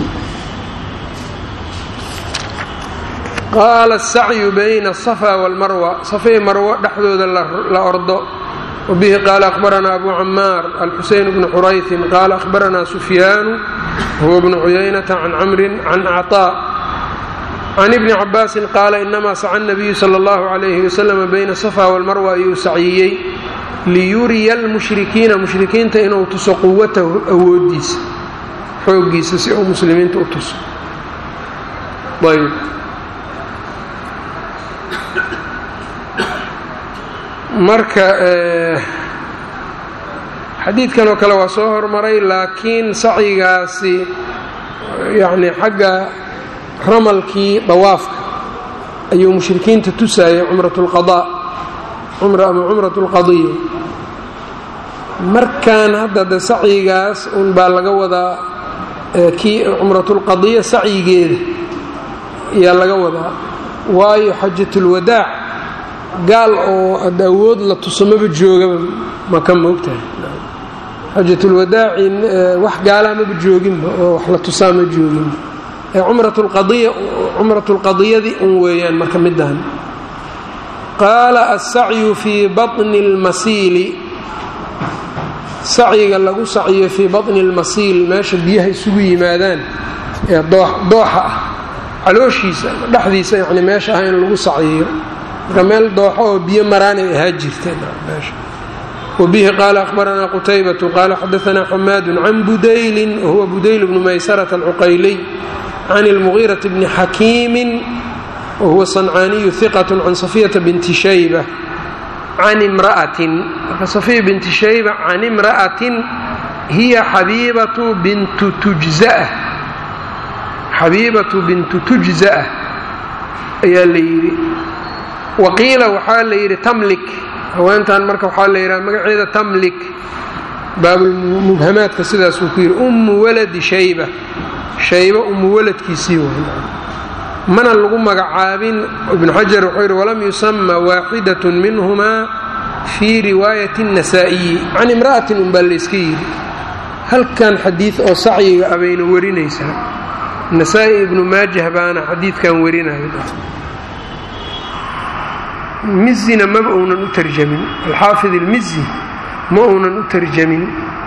qaala asacyu bayna asafa walmarwa safay marwo dhexdooda la ordo. wabihi qaala akhbaranaa abu camaar alxuseyn bnu xuraytin qaala akhbaranaa sufyaanu huwa bnu cuyaynata can camrin can acطaa can ibni cabaasin qaala inamaa saca nabiyu sala allahu calayhi wasalam bayna safa walmarwa ayuu saciyey liyuriya almushrikiina mushrikiinta inuu tuso quwatahu awoodiisa xooggiisa si uu muslimiinta u tuso. ayb marka xadiidkan oo kale waa soo hormaray laakiin sacyigaasi yacni xagga ramalkii dawaafka ayuu mushrikiinta tusayay cumrat lqadaa cumra ama cumrat lqadiya markaan hadda de sacyigaas un baa laga wadaa kii cumratulqadiya sacyigeeda ayaa laga wadaa waayo xajatulwadaac gaal oo ad awood la tuso maba joogaba maka moogtahay xajatulwadaaci wax gaalaa maba jooginba oo wax la tusaa ma jooginba cumratulqadiya cumratulqadiyadii un weeyaan marka midaan. qaala assacyu fii baطni اlmasiili sacyiga lagu sacyo fii baطni اlmasiil meesha biyaha isugu yimaadaan ee dooxa ah calooshiisa dhexdiisa yani meesha ah in lagu sacyiyo marka meel dooxo oo biyo maraanay ahaa jirteen meesha وبه قال أخبرنا قتيبة قال حدثنا حماد عن بديل وهو بديل بن ميسرة العقيلي عن المغيرة بن حكيم وهو صنعاني ثقة عن صفية بنت شيبة عن امرأة صفية بنت شيبة عن امرأة هي حبيبة بنت تجزأة حبيبة بنت تجزأة ayaa la yidhi waqiila waxaa la yidhi tamlik haweentan marka waxaa la yidhaha magaceeda tamlik baabulmubhamaadka sidaasuu ku yidhi ummu waladi shayba shayba ummu waladkiisii waay mana lagu magacaabin ibnu xajar wuxuu yidhi walam yusama waaxidat minhumaa fii riwaayati النasaa'iyi can imra'atin unbaa layska yidhi halkan xadiid oo sacyiga abayna warinaysaa nasaa-i ibnu maajah baana xadiidkan warinaya mizina maba uunan u tarjamin alxaafid ilmizi ma uunan u tarjamin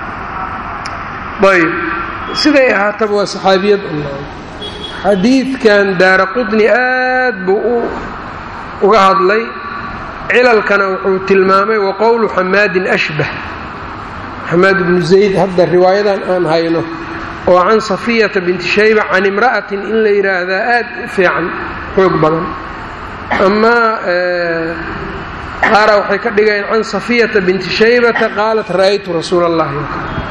ayb siday ahaataba waa saxaabiyad xadiidkan daara qutni aad buu uga hadlay cilalkana wuxuu tilmaamay waqowlu xamaadin ashbah xamaad ibnu zayd hadda riwaayadan aan hayno oo can safiyata binti shayba can imra'atin in la yidhaahdaa aad u fiican xoog badan amaa qaara waxay ka dhigayeen can safiyata binti shaybata qaalat ra'aytu rasuula allahi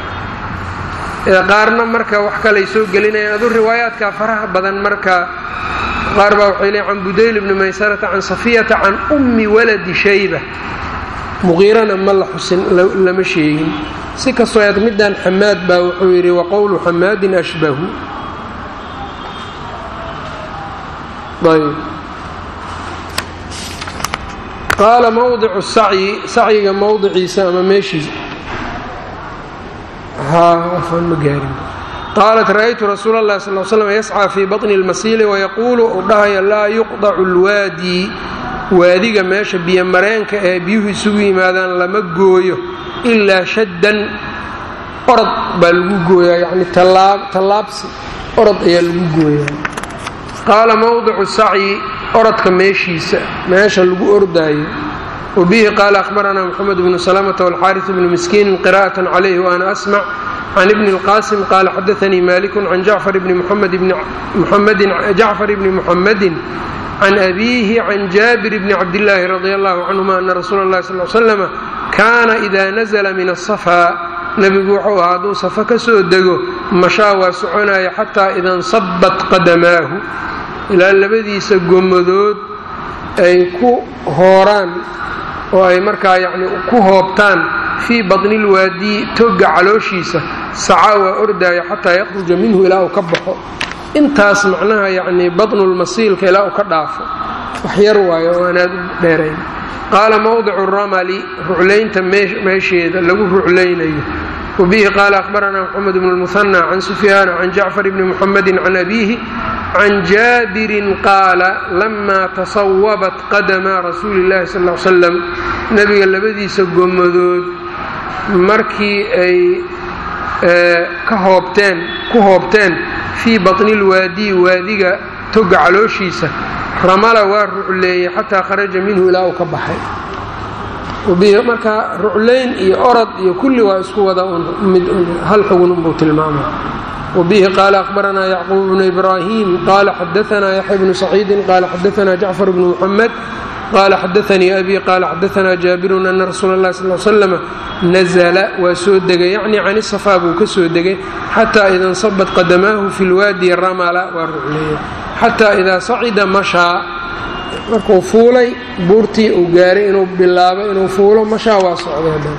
qaarna marka wax kalay soo gelinayaan adu riwaayaadka faraha badan marka qaar baa waxay leeyiin can budayl ibni maysarata can safiyata can ummi waladi shayba muqiirana ma la xusin lama sheegin si kastoo aad midaan xamaad baa wuxuu yidhi waqowlu xamaadin ashbahu ayb qaala mawdicu sacyi sacyiga mawdiciisa ama meeshiisa haan ma gaarin qaalat ra'aytu rasuula اllahi sal l slam yascىa fii baطni اlmasiili wayaquulu u dhahaya laa yuqdacu اlwaadi waadiga meesha biyo mareenka ee biyuhu isugu yimaadaan lama gooyo ilaa shaddan orod baa lagu gooyaa yacni tallaabsi orod ayaa lagu gooyaa qaala mawdicu sacyi orodka meeshiisa meesha lagu ordaayo wabihi qaala akhbaranaa moxamed bnu salamata walxaaris bnu miskiinin qira'atan calayhi wa ana asmac can ibni اlqaasim qaala xadaanii malikun can jacfar bni muxamedin jacfar bni muxamedin can abiihi can jaabir bni cabdillaahi radi allahu canhuma ana rasuula اllahi sal l slama kaana idaa nazla min asafaa nebigu wuxuu ahaa hadduu safa ka soo dego mashaa waa soconaya xataa ida nsabat qadamaahu ilaa labadiisa gomadood ay ku hooraan oo ay markaa yacni ku hoobtaan fii baطni lwaadii toga calooshiisa sacaa waa ordaaya xataa yakhruja minhu ilaa uu ka baxo intaas macnaha yacnii baطnulmasiilka ilaa uu ka dhaafo wax yar waayo oo aanaad u dheerayn qaala mawdicu ramali ruclaynta meesheeda lagu ruclaynayo wabihi qaala akhbaranaa moxamed bnu lmuhanى can sufyaana can jacfar bni muxamedi can abiihi can jaabirin qaala lamaa tasawabat qadama rasuuli اllahi sal l slam nebiga labadiisa gomadood markii ay ka hoobteen ku hoobteen fii baطni lwaadiyi waadiga toga calooshiisa ramala waa rucleeyey xataa kharaja minhu ilaa uu ka baxay marka ruclayn iyo orod iyo kulli waa isku wada mid hal xugun unbuu tilmaamay wabihi qaala akhbaranaa yacquub bnu ibraahim qaala xadaanaa yaxya bnu saciidin qaala xadaanaa jacfar bnu muxamed qaala xadaanii abi qaala xadaanaa jaabirun ana rasuula اllahi sal l slama nazla waa soo degay yacni can isafaa buu ka soo degay xataa ida nsabat qadamaahu fi lwaadi ramala waa rucleeyey xataa idaa sacida mashaa markuu fuulay buurtii uu gaaray inuu bilaabo inuu fuulo mashaa waa socday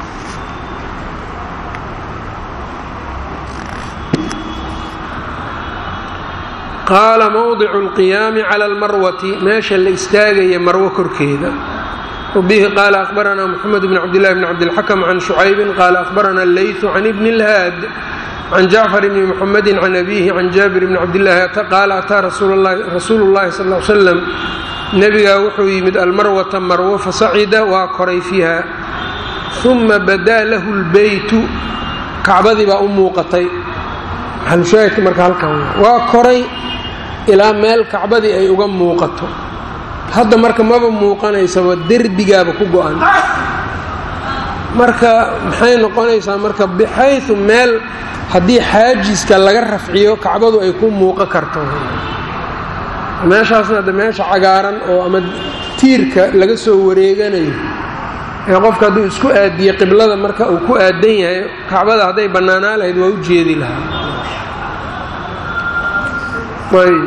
qaala mawdicu اlqiyaami cala almarwati meesha la istaagaya marwo korkeeda wabihi qaala akhbaranaa moxamed bn cabdillahi bn cabdilxakam can shucaybin qaala akhbarana allaytu can ibni اlhaad can jacfar bni muxamedi can abiihi can jaabir bni cabdillaahi qaala ataa rasuulu اllahi sal l slam nebigaa wuxuu yimid almarwata marwo fasacida waa koray fiiha uma badaa lahu lbeytu kacbadii baa u muuqatay maxalushaahidka marka halkan waa koray ilaa meel kacbadii ay uga muuqato hadda marka maba muuqanaysaba derbigaaba ku go-an marka maxay noqonaysaa marka bixayثu meel haddii xaajiska laga rafciyo kacbadu ay ku muuqan karto meeshaasna hadda meesha cagaaran oo ama tiirka laga soo wareeganayo ee qofka hadduu isku aadiye qiblada marka uu ku aadan yahay kacbada hadday bannaanaa lahayd waa u jeedi lahaa. ayb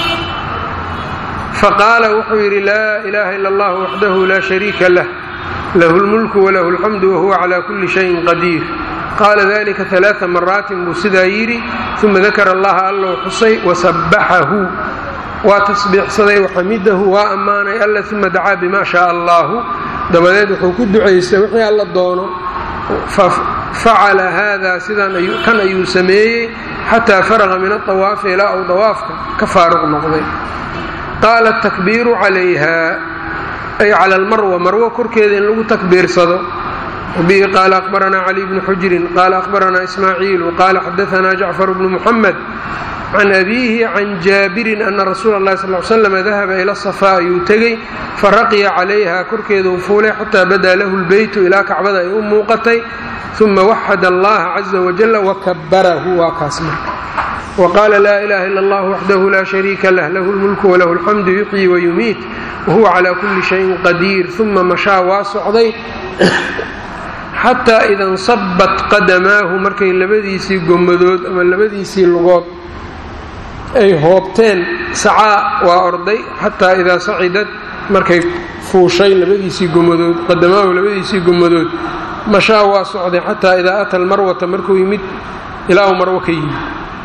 faqaala wuxuu yidhi laa ilaaha ila allah waxdahu laa shariika lah lahu اlmulku walahu اlxamdu wahuwa calaa kulli shayin qadiir. qaala dalika ثalaaثa maraatin buu sidaa yidhi uma dakara allaha allou xusay wasabbaxahu waa tasbiixsaday waxamidahu waa ammaanay alla uma dacaa bima shaaa allahu dabadeed wuxuu ku ducaystay wixii alla doono facala haadaa sidan kan ayuu sameeyey xataa faraqa min aطawaafi ilaa uu dawaafka ka faaruq noqday. qaala atakbiiru calayha ay cala almarwa marwo korkeeda in lagu takbiirsado. وبه قال أخبرنا علي بن حجر قال أخبرنا إسماعيل قال حدثنا جعفر بن محمد عن أبيه عن جابر أن رسول الله صلى الله عليه وسلم ذهب إلى الصفاء يتقي فرقي عليها كركيد وفوله حتى بدا له البيت إلى كعبة أم موقتي ثم وحد الله عز وجل وكبره وكاسمه وقال لا إله إلا الله وحده لا شريك له له الملك وله الحمد يحيي ويميت وهو على كل شيء قدير ثم مشى واسعدي xataa ida nsabat qadamaahu markay labadiisii gomadood ama labadiisii lugood ay hoobteen sacaa waa orday xataa idaa sacidad markay fuushay labadiisii gomadood qadamaahu labadiisii gomadood mashaa waa socday xataa idaa ata almarwata markuu yimid ilaa uu marwo ka yimid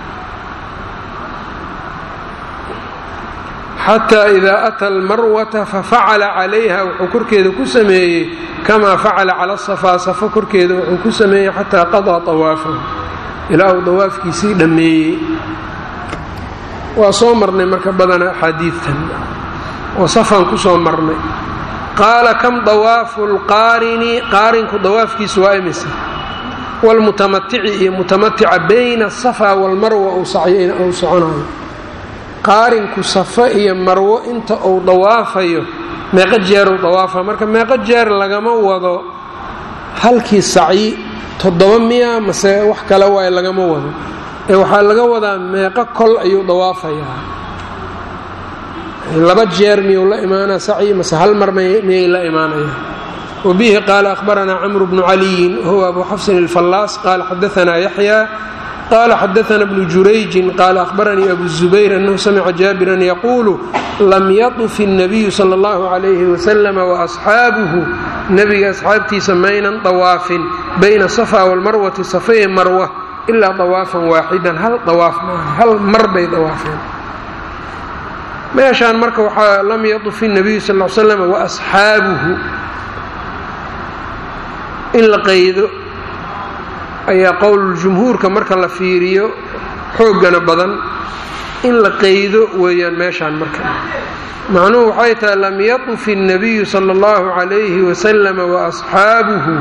xataa idaa ata almarwata fafacala calayha wuxuu korkeeda ku sameeyey kamaa facala cala asafaa safo korkeeda wuxuu ku sameeyey xataa qadaa awaafahu ilaa uu dawaafkiisii dhammeeyey. waa soo marnay marka badana axaadiidtan oo safaan ku soo marnay. qaala kam dawaafu lqaarini qaarinku dawaafkiisu waa imisa waalmutamatici iyo mutamatica bayna asafaa waalmarwa uu soconayo. qaarinku safa iyo marwo inta uu dawaafayo meeqa jeeruu dawaafa marka meeqa jeer lagama wado halkii sacyi toddoba miya mase wax kale waay lagama wado ee waxaa laga wadaa meeqa kol ayuu dawaafayaa laba jeer miyuu la imaanaa sacyi mase hal mar miyay la imaanaya. wabihi qaala akhbaranaa camru bnu caliyin huwa abu xafsin alfallaas qaala xadaanaa yaxya qaala xadaana bnu jurayjin qaala akhbaranii abu zubayr annahu samica jaabiran yaquulu lam yatuf الnabiyu sala اllahu calayhi wasalam waasxaabuhu nebiga asxaabtiisa maynan dawaafin bayna safa waalmarwati safaye marwa ilaa dawaafan waaxidan hal dawaaf maaha hal mar bay dawaafeen. meeshaan marka waxaa lam yatuf الnabiyu sal l slam waasxaabuhu in la qaydo ayaa qowluljumhuurka marka la fiiriyo xooggana badan in la qaydo weeyaan meeshaan marka macnuhu waxay tahay lam yatuf الnabiyu sala اllahu calayhi wasalam waasxaabuhu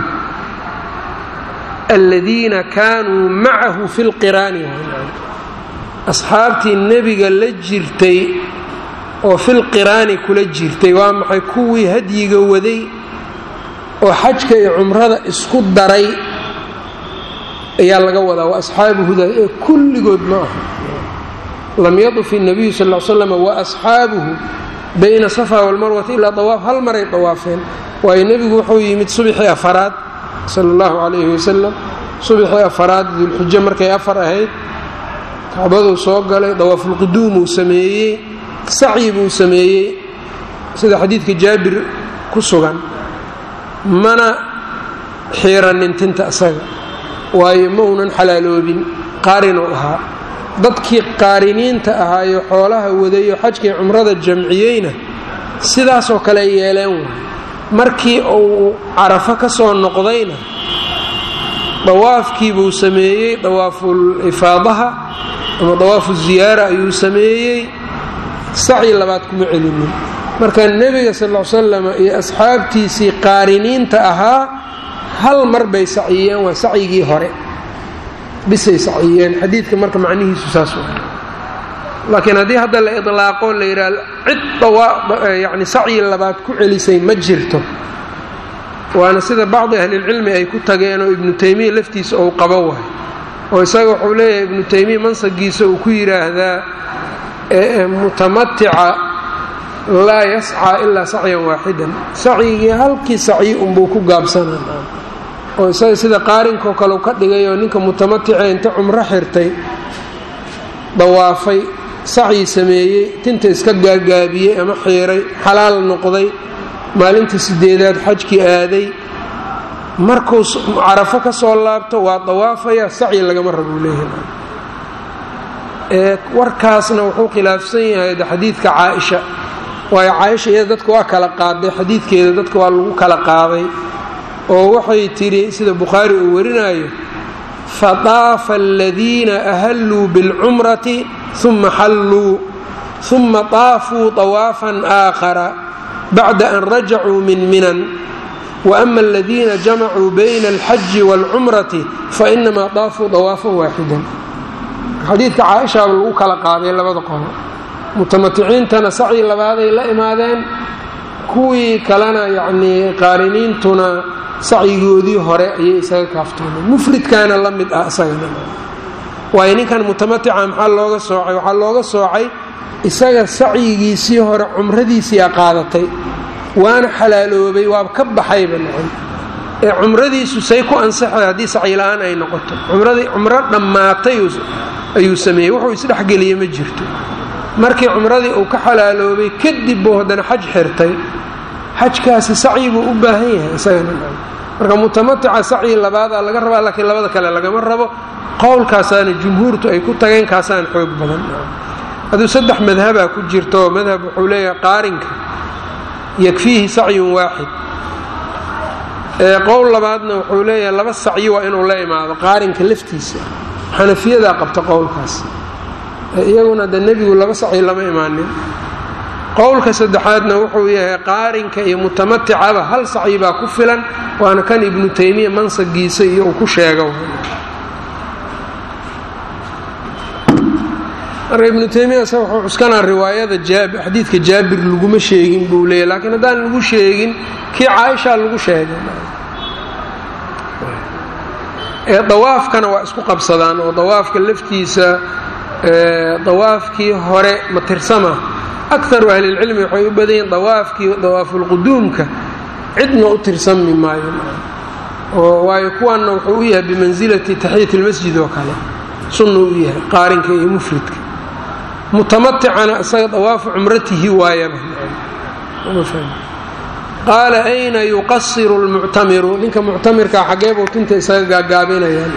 aladiina kaanuu macahu fi lqiraani asxaabtii nebiga la jirtay oo filqiraani kula jirtay waa maxay kuwii hadyiga waday oo xajka iyo cumrada isku daray ayaa laga wadaa waa asxaabuhuda ee kulligood ma aha. lam yatuf الnabiyu sal l slam waasxaabuhu bayna safa waalmarwati ilaa dawaaf hal maray dawaafeen waayo nebigu wuxuu yimid subxii afaraad sala اllahu calayhi wasalam subxii afaraad dulxijo markay afar ahayd kacbaduu soo galay dawaafulquduumuu sameeyey sacyi buu sameeyey sida xadiidka jaabir ku sugan mana xiiranin tinta asaga waayo ma uunan xalaaloobin qaarinuu ahaa. dadkii qaariniinta ahaayo xoolaha wadayo xajkii cumrada jamciyeyna sidaasoo kale yeeleen waay markii uu carafo ka soo noqdayna dawaafkii buu sameeyey dawaaful ifaadaha ama dawaafu ziyaara ayuu sameeyey sacyi labaad kuma celinin. marka nebiga sal l slam iyo asxaabtiisii qaariniinta ahaa hal mar bay sacyiyeen waa sacyigii hore bisay sacyiyeen xadiidka marka macnihiisu saas waa. laakiin haddii hadda la idlaaqo la yidhaah cid yani sacyi labaad ku celisay ma jirto waana sida bacdi ahlilcilmi ay ku tageen oo ibnu taymiya laftiisa ou qabo wahay oo isaga wuxuu leeyahay ibnu taymiya mansagiisa uu ku yidhaahdaa mutamatica laa yascaa ilaa sacyan waaxidan sacyigii halkii sacyi unbuu ku gaabsanaa oo isaga sida qaarinkoo kale u ka dhigay oo ninka mutamatica inta cumro xirtay dawaafay sacyi sameeyey tinta iska gaagaabiyey ama xiiray xalaal noqday maalinta sideedaad xajkii aaday markuu carafo ka soo laabto waa dawaafaya sacyi lagama rabo leeyahay ee warkaasna wuxuu khilaafsan yahay xadiidka caaisha waayo caaisha iyada dadka waa kala qaaday xadiidkeeda dadka waa lagu kala qaaday oo waxay tiri sida bukhaari uu warinayo fataafa aladiina ahalluu bilcumrati uma xalluu uma taafuu tawaafan aakhara bacda an rajacuu min minan waama aladiina jamacuu bayna alxaji waalcumrati fainamaa taafuu tawaafan waaxidan xadiidka caaishaaba lagu kala qaaday labada qolo mutamaticiintana sacyi labaaday la imaadeen kuwii kalena yacnii qaariniintuna sacyigoodii hore ayay isaga kaaftoomeen mufridkaana la mid ah isagana waayo ninkan mutamatica maxaa looga soocay waxaa looga soocay isaga sacyigiisii hore cumradiisiiaa qaadatay waana xalaaloobay waaba ka baxayba nacam ee cumradiisu say ku ansaxay haddii sacyi la-aan ay noqoto cumradii cumro dhammaatay ayuu sameeyey wuxuu isdhexgeliyey ma jirto markii cumradii uu ka xalaaloobay kadib buu haddana xaj xirtay xajkaasi sacyi buu u baahan yahay isagana marka mutamatica sacyi labaadaa laga rabaa laakiin labada kale lagama rabo qowlkaasaana jumhuurtu ay ku tageen kaasaan xoog badan hadduu saddex madhabaa ku jirto madhab wuxuu leeyahay qaarinka yakfiihi sacyun waaxid qowl labaadna wuxuu leeyahay laba sacyi waa inuu la imaado qaarinka laftiisa xanafiyadaa qabta qowlkaas iyaguna de nebigu laba sacyi lama imaanin qowlka saddexaadna wuxuu yahay qaarinka iyo mutamaticaba hal sacyi baa ku filan waana kan ibnu taymiya mansagiisa iyo uu ku sheego marka ibnu taymiya sa wuxuu cuskanaa riwaayada xadiidka jaabir laguma sheegin buu leeyahy laakiin haddaan lagu sheegin kii caaisha lagu sheegay ee dawaafkana waa isku qabsadaan oo dawaafka laftiisa dawaafkii hore ma tirsama akaru ahlilcilmi waxay u badan yihin dawaafkii dawaafulquduumka cidna u tirsami maayo oo waayo kuwanna wuxuu u yahay bimansilati taxiyat lmasjid oo kale sunna u yahay qaarinka iyo mufridka mutamaticana isaga dawaafu cumratihi waayaba qaala ayna yuqasiru lmuctamiru ninka muctamirkaa xageebuu tinta isaga gaagaabinayaan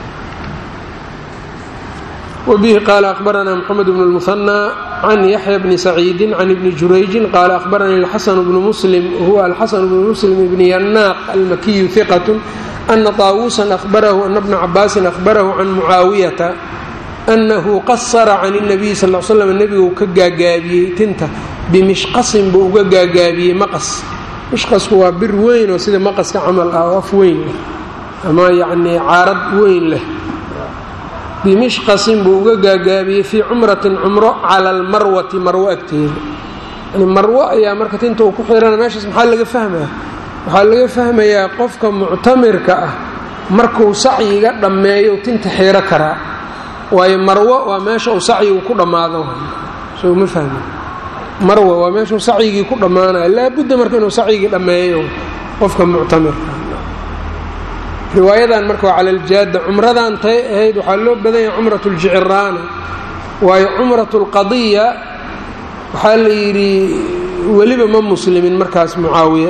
وبه قال أخبرنا محمد بن المثنى عن يحيى بن سعيد عن ابن جريج قال أخبرني الحسن بن مسلم وهو الحسن بن مسلم بن يناق المكي ثقة أن طاووسا أخبره أن ابن عباس أخبره عن معاوية أنه قصر عن النبي صلى الله عليه وسلم النبي كجاجابي تنته بمشقص بوجاجابي مقص مشقص هو بر وين وسيد مقص كعمل أواف وين أما يعني عارض وين له bimishqasin buu uga gaagaabiyey fii cumratin cumro cala almarwati marwo agteeda yani marwo ayaa marka tinta uu ku xirana meeshaas maxaa laga fahmaya waxaa laga fahmayaa qofka muctamirka ah markuu sacyiga dhammeeyo tinta xiro karaa waayo marwo waa meesha uu sacyigu ku dhammaado soo ma fahmi marwo waa meeshuu sacyigii ku dhammaanayo laabudda marka inuu sacyigii dhammeeyo qofka muctamirka riwaayadan marka waa cala aljaada cumradan tay ahayd waxaa loo badan yahay cumrat ljiciraana waayo cumrat lqadiya waxaa la yidhi weliba ma muslimin markaas mucaawiya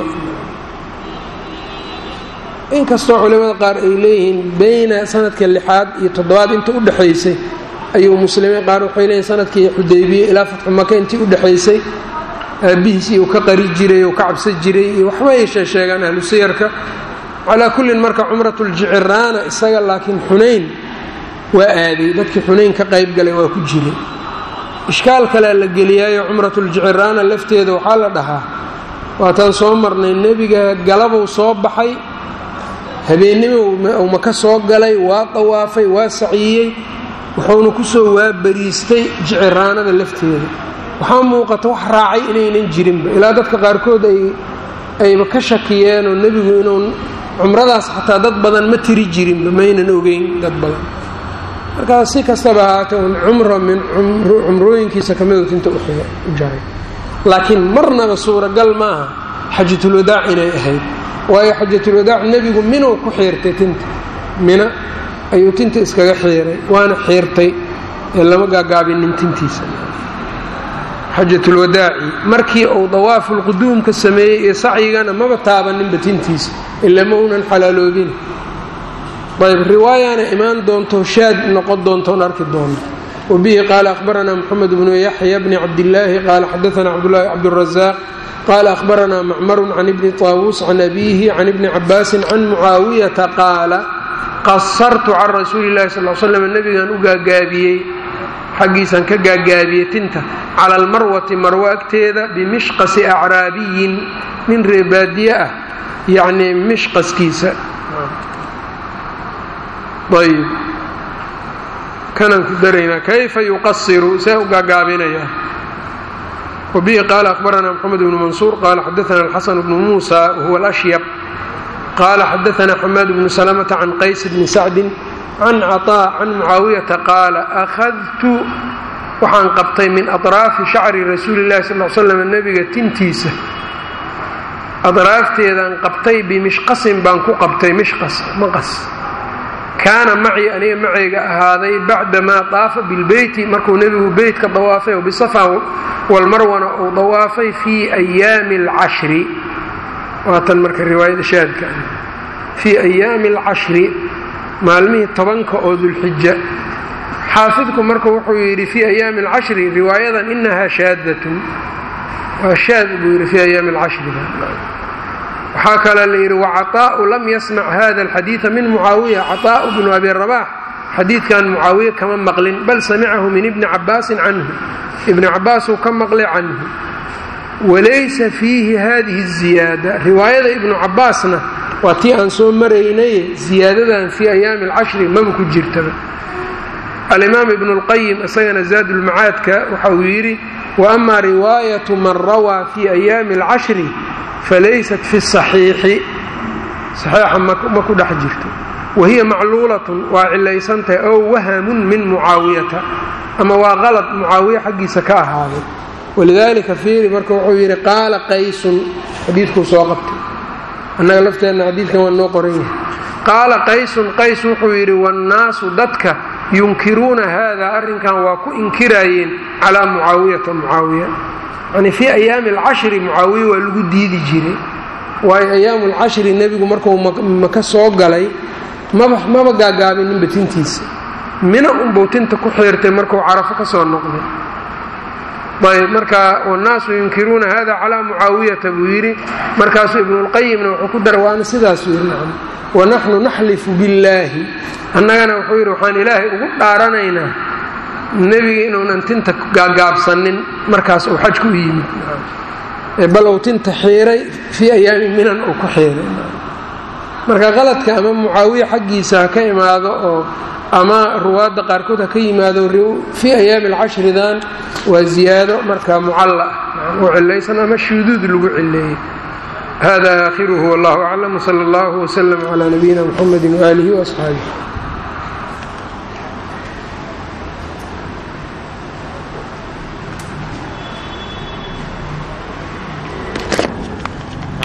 inkastoo culimada qaar ay leeyihiin bayna sanadka lixaad iyo toddobaad inta u dhexaysay ayuu muslimiin qaar waxay leeyihin sanadkii xudaybiye ilaa fatxu maka intii u dhexaysay aabihiisii uu ka qari jiray uu ka cabsan jiray iyo waxba ay sheesheegaan ahlu siyarka calaa kullin marka cumrat ljiciraana isaga laakiin xunayn waa aaday dadkii xunayn ka qayb galay waa ku jiray ishkaal kalea la geliyaayo cumratljiciraana lafteeda waxaa la dhahaa waataan soo marnay nebiga galabuu soo baxay habeennimo uu maka soo galay waa dawaafay waa saciyey wuxuuna kusoo waabariistay jiciraanada lafteeda waxaa muuqata wax raacay inaynan jirinba ilaa dadka qaarkood ay ayba ka shakiyeenoo nebigu inuu cumradaas xataa dad badan ma tiri jirinba maynan ogeyn dad badan markaas si kastaba ahaatee un cumro min cumrooyinkiisa ka midu tinta u jaray laakiin marnaba suuragal maaha xajatulwadaac inay ahayd waayo xajatulwadaac nebigu minuu ku xiirtay tinta mina ayuu tinta iskaga xiiray waana xiirtay ee lama gaagaabinin tintiisa xajatulwadaaci markii uu dawaafulquduumka sameeyey iyo sacyigana maba taabaninba tintiisa ila ma unan xalaaloobin ayb riwaayana imaan doonto shaad noqon doontoon arki doonto wabihi qaala akhbaranaa moxamed bnu yaxya bni cabdillaahi qaala xadaanaa cabdulahi cabdurazaaq qaala akhbaranaa macmarun can ibni taawuus can abiihi can ibni cabaasin can mucaawiyata qaala qasartu can rasuuli llahi sal slam nabigaan u gaagaabiyey xaggiisaan ka gaagaabiyey tinta cala almarwati marwo agteeda bimishqasi acraabiyin nin reebaadiye ah yacnii mishqaskiisa ayb kanaan ku daraynaa kayfa yuqasiru see u gaagaabinayaa wabihi qaala akhbaranaa moxamed bnu mansuur qaala xadaana alxasan bnu muusa wahuwa alashyab qaala xadaanaa xamaad bnu salamata can qays bni sacdin can caطaa can mucaawiyata qaala akhadtu waxaan qabtay min aطraafi shacri rasuuli اllahi sal l slam nebiga tintiisa adraafteedaan qabtay bimishqasin baan ku qabtay mishqas maqas kaana macii aniga macayga ahaaday bacdamaa daafa bilbeyti markuu nebigu beytka dawaafay oo bisafa walmarwana uu dawaafay fii ayaami اlcashri waatan marka riwaayada shaadka fii ayaami اlcashri maalmihii tobanka oo dulxija xaafidku marka wuxuu yidhi fii ayaami اlcashri riwaayadan inahaa shaadatun waa shaad buu yidhi fii ayaami اlcashri waxaa kale la yidhi wacaطaa'u lam yasmac hada alxadiida min mucaawiya caطaa'u bnu abi rabax xadiidkan mucaawiya kama maqlin bal samicahu min ibni cabaasin canhu ibni cabaasuu ka maqlay canhu walaysa fiihi hadihi الziyaada riwaayada ibnu cabaasna waa tii aan soo maraynaye ziyaadadan fii ayaami اlcashri maba ku jirtaba alimaam ibnu اlqayim isagana zaad ulmacaadka waxa uu yidhi waama riwaayatu man rawaa fii ayaami اlcashri falaysat fi saxiixi saxiixa ma ku dhex jirto wahiya macluulatun waa cilaysantahay ow wahamun min mucaawiyata ama waa qalad mucaawiya xaggiisa ka ahaaday walidaalika fiiri marka wuxuu yidhi qaala qaysun xadiidkuu soo qabtay annaga lafteenna xadiidkan waa noo qoran yahay qaala qaysun qays wuxuu yidhi wannaasu dadka yunkiruuna haadaa arrinkan waa ku inkiraayeen calaa mucaawiyata mucaawiya yani fii ayaami alcashri mucaawiya waa lagu diidi jiray waayo ayaamu alcashri nebigu markuu maka soo galay maba maba gaagaabininba tintiisa mina unbuu tinta ku xiirtay markuu carafo ka soo noqday ayb marka wannaasu yunkiruuna hada calaa mucaawiyata buu yidhi markaasuu ibnulqayimna wuxuu ku daray waana sidaasuu yidhi nacam wanaxnu naxlifu billaahi annagana wuxuu yidhi waxaan ilaahay ugu dhaaranaynaa nebiga inuunan tinta gaagaabsanin markaas uu xajku u yimid bal uu tinta xiiray fii ayaami minan uu ku xiiray marka qaladka ama mucaawiya xaggiisa ha ka imaado oo ama ruwaadda qaarkood ha ka yimaado fii ayaami alcashridan waa ziyaado marka mucalla oo cilaysan ama shuduud lagu cileeyey hada aakhiruhu wallahu aclam wsala allahu wslm calaa nabiyina muxamedi waaalihi waasxaabih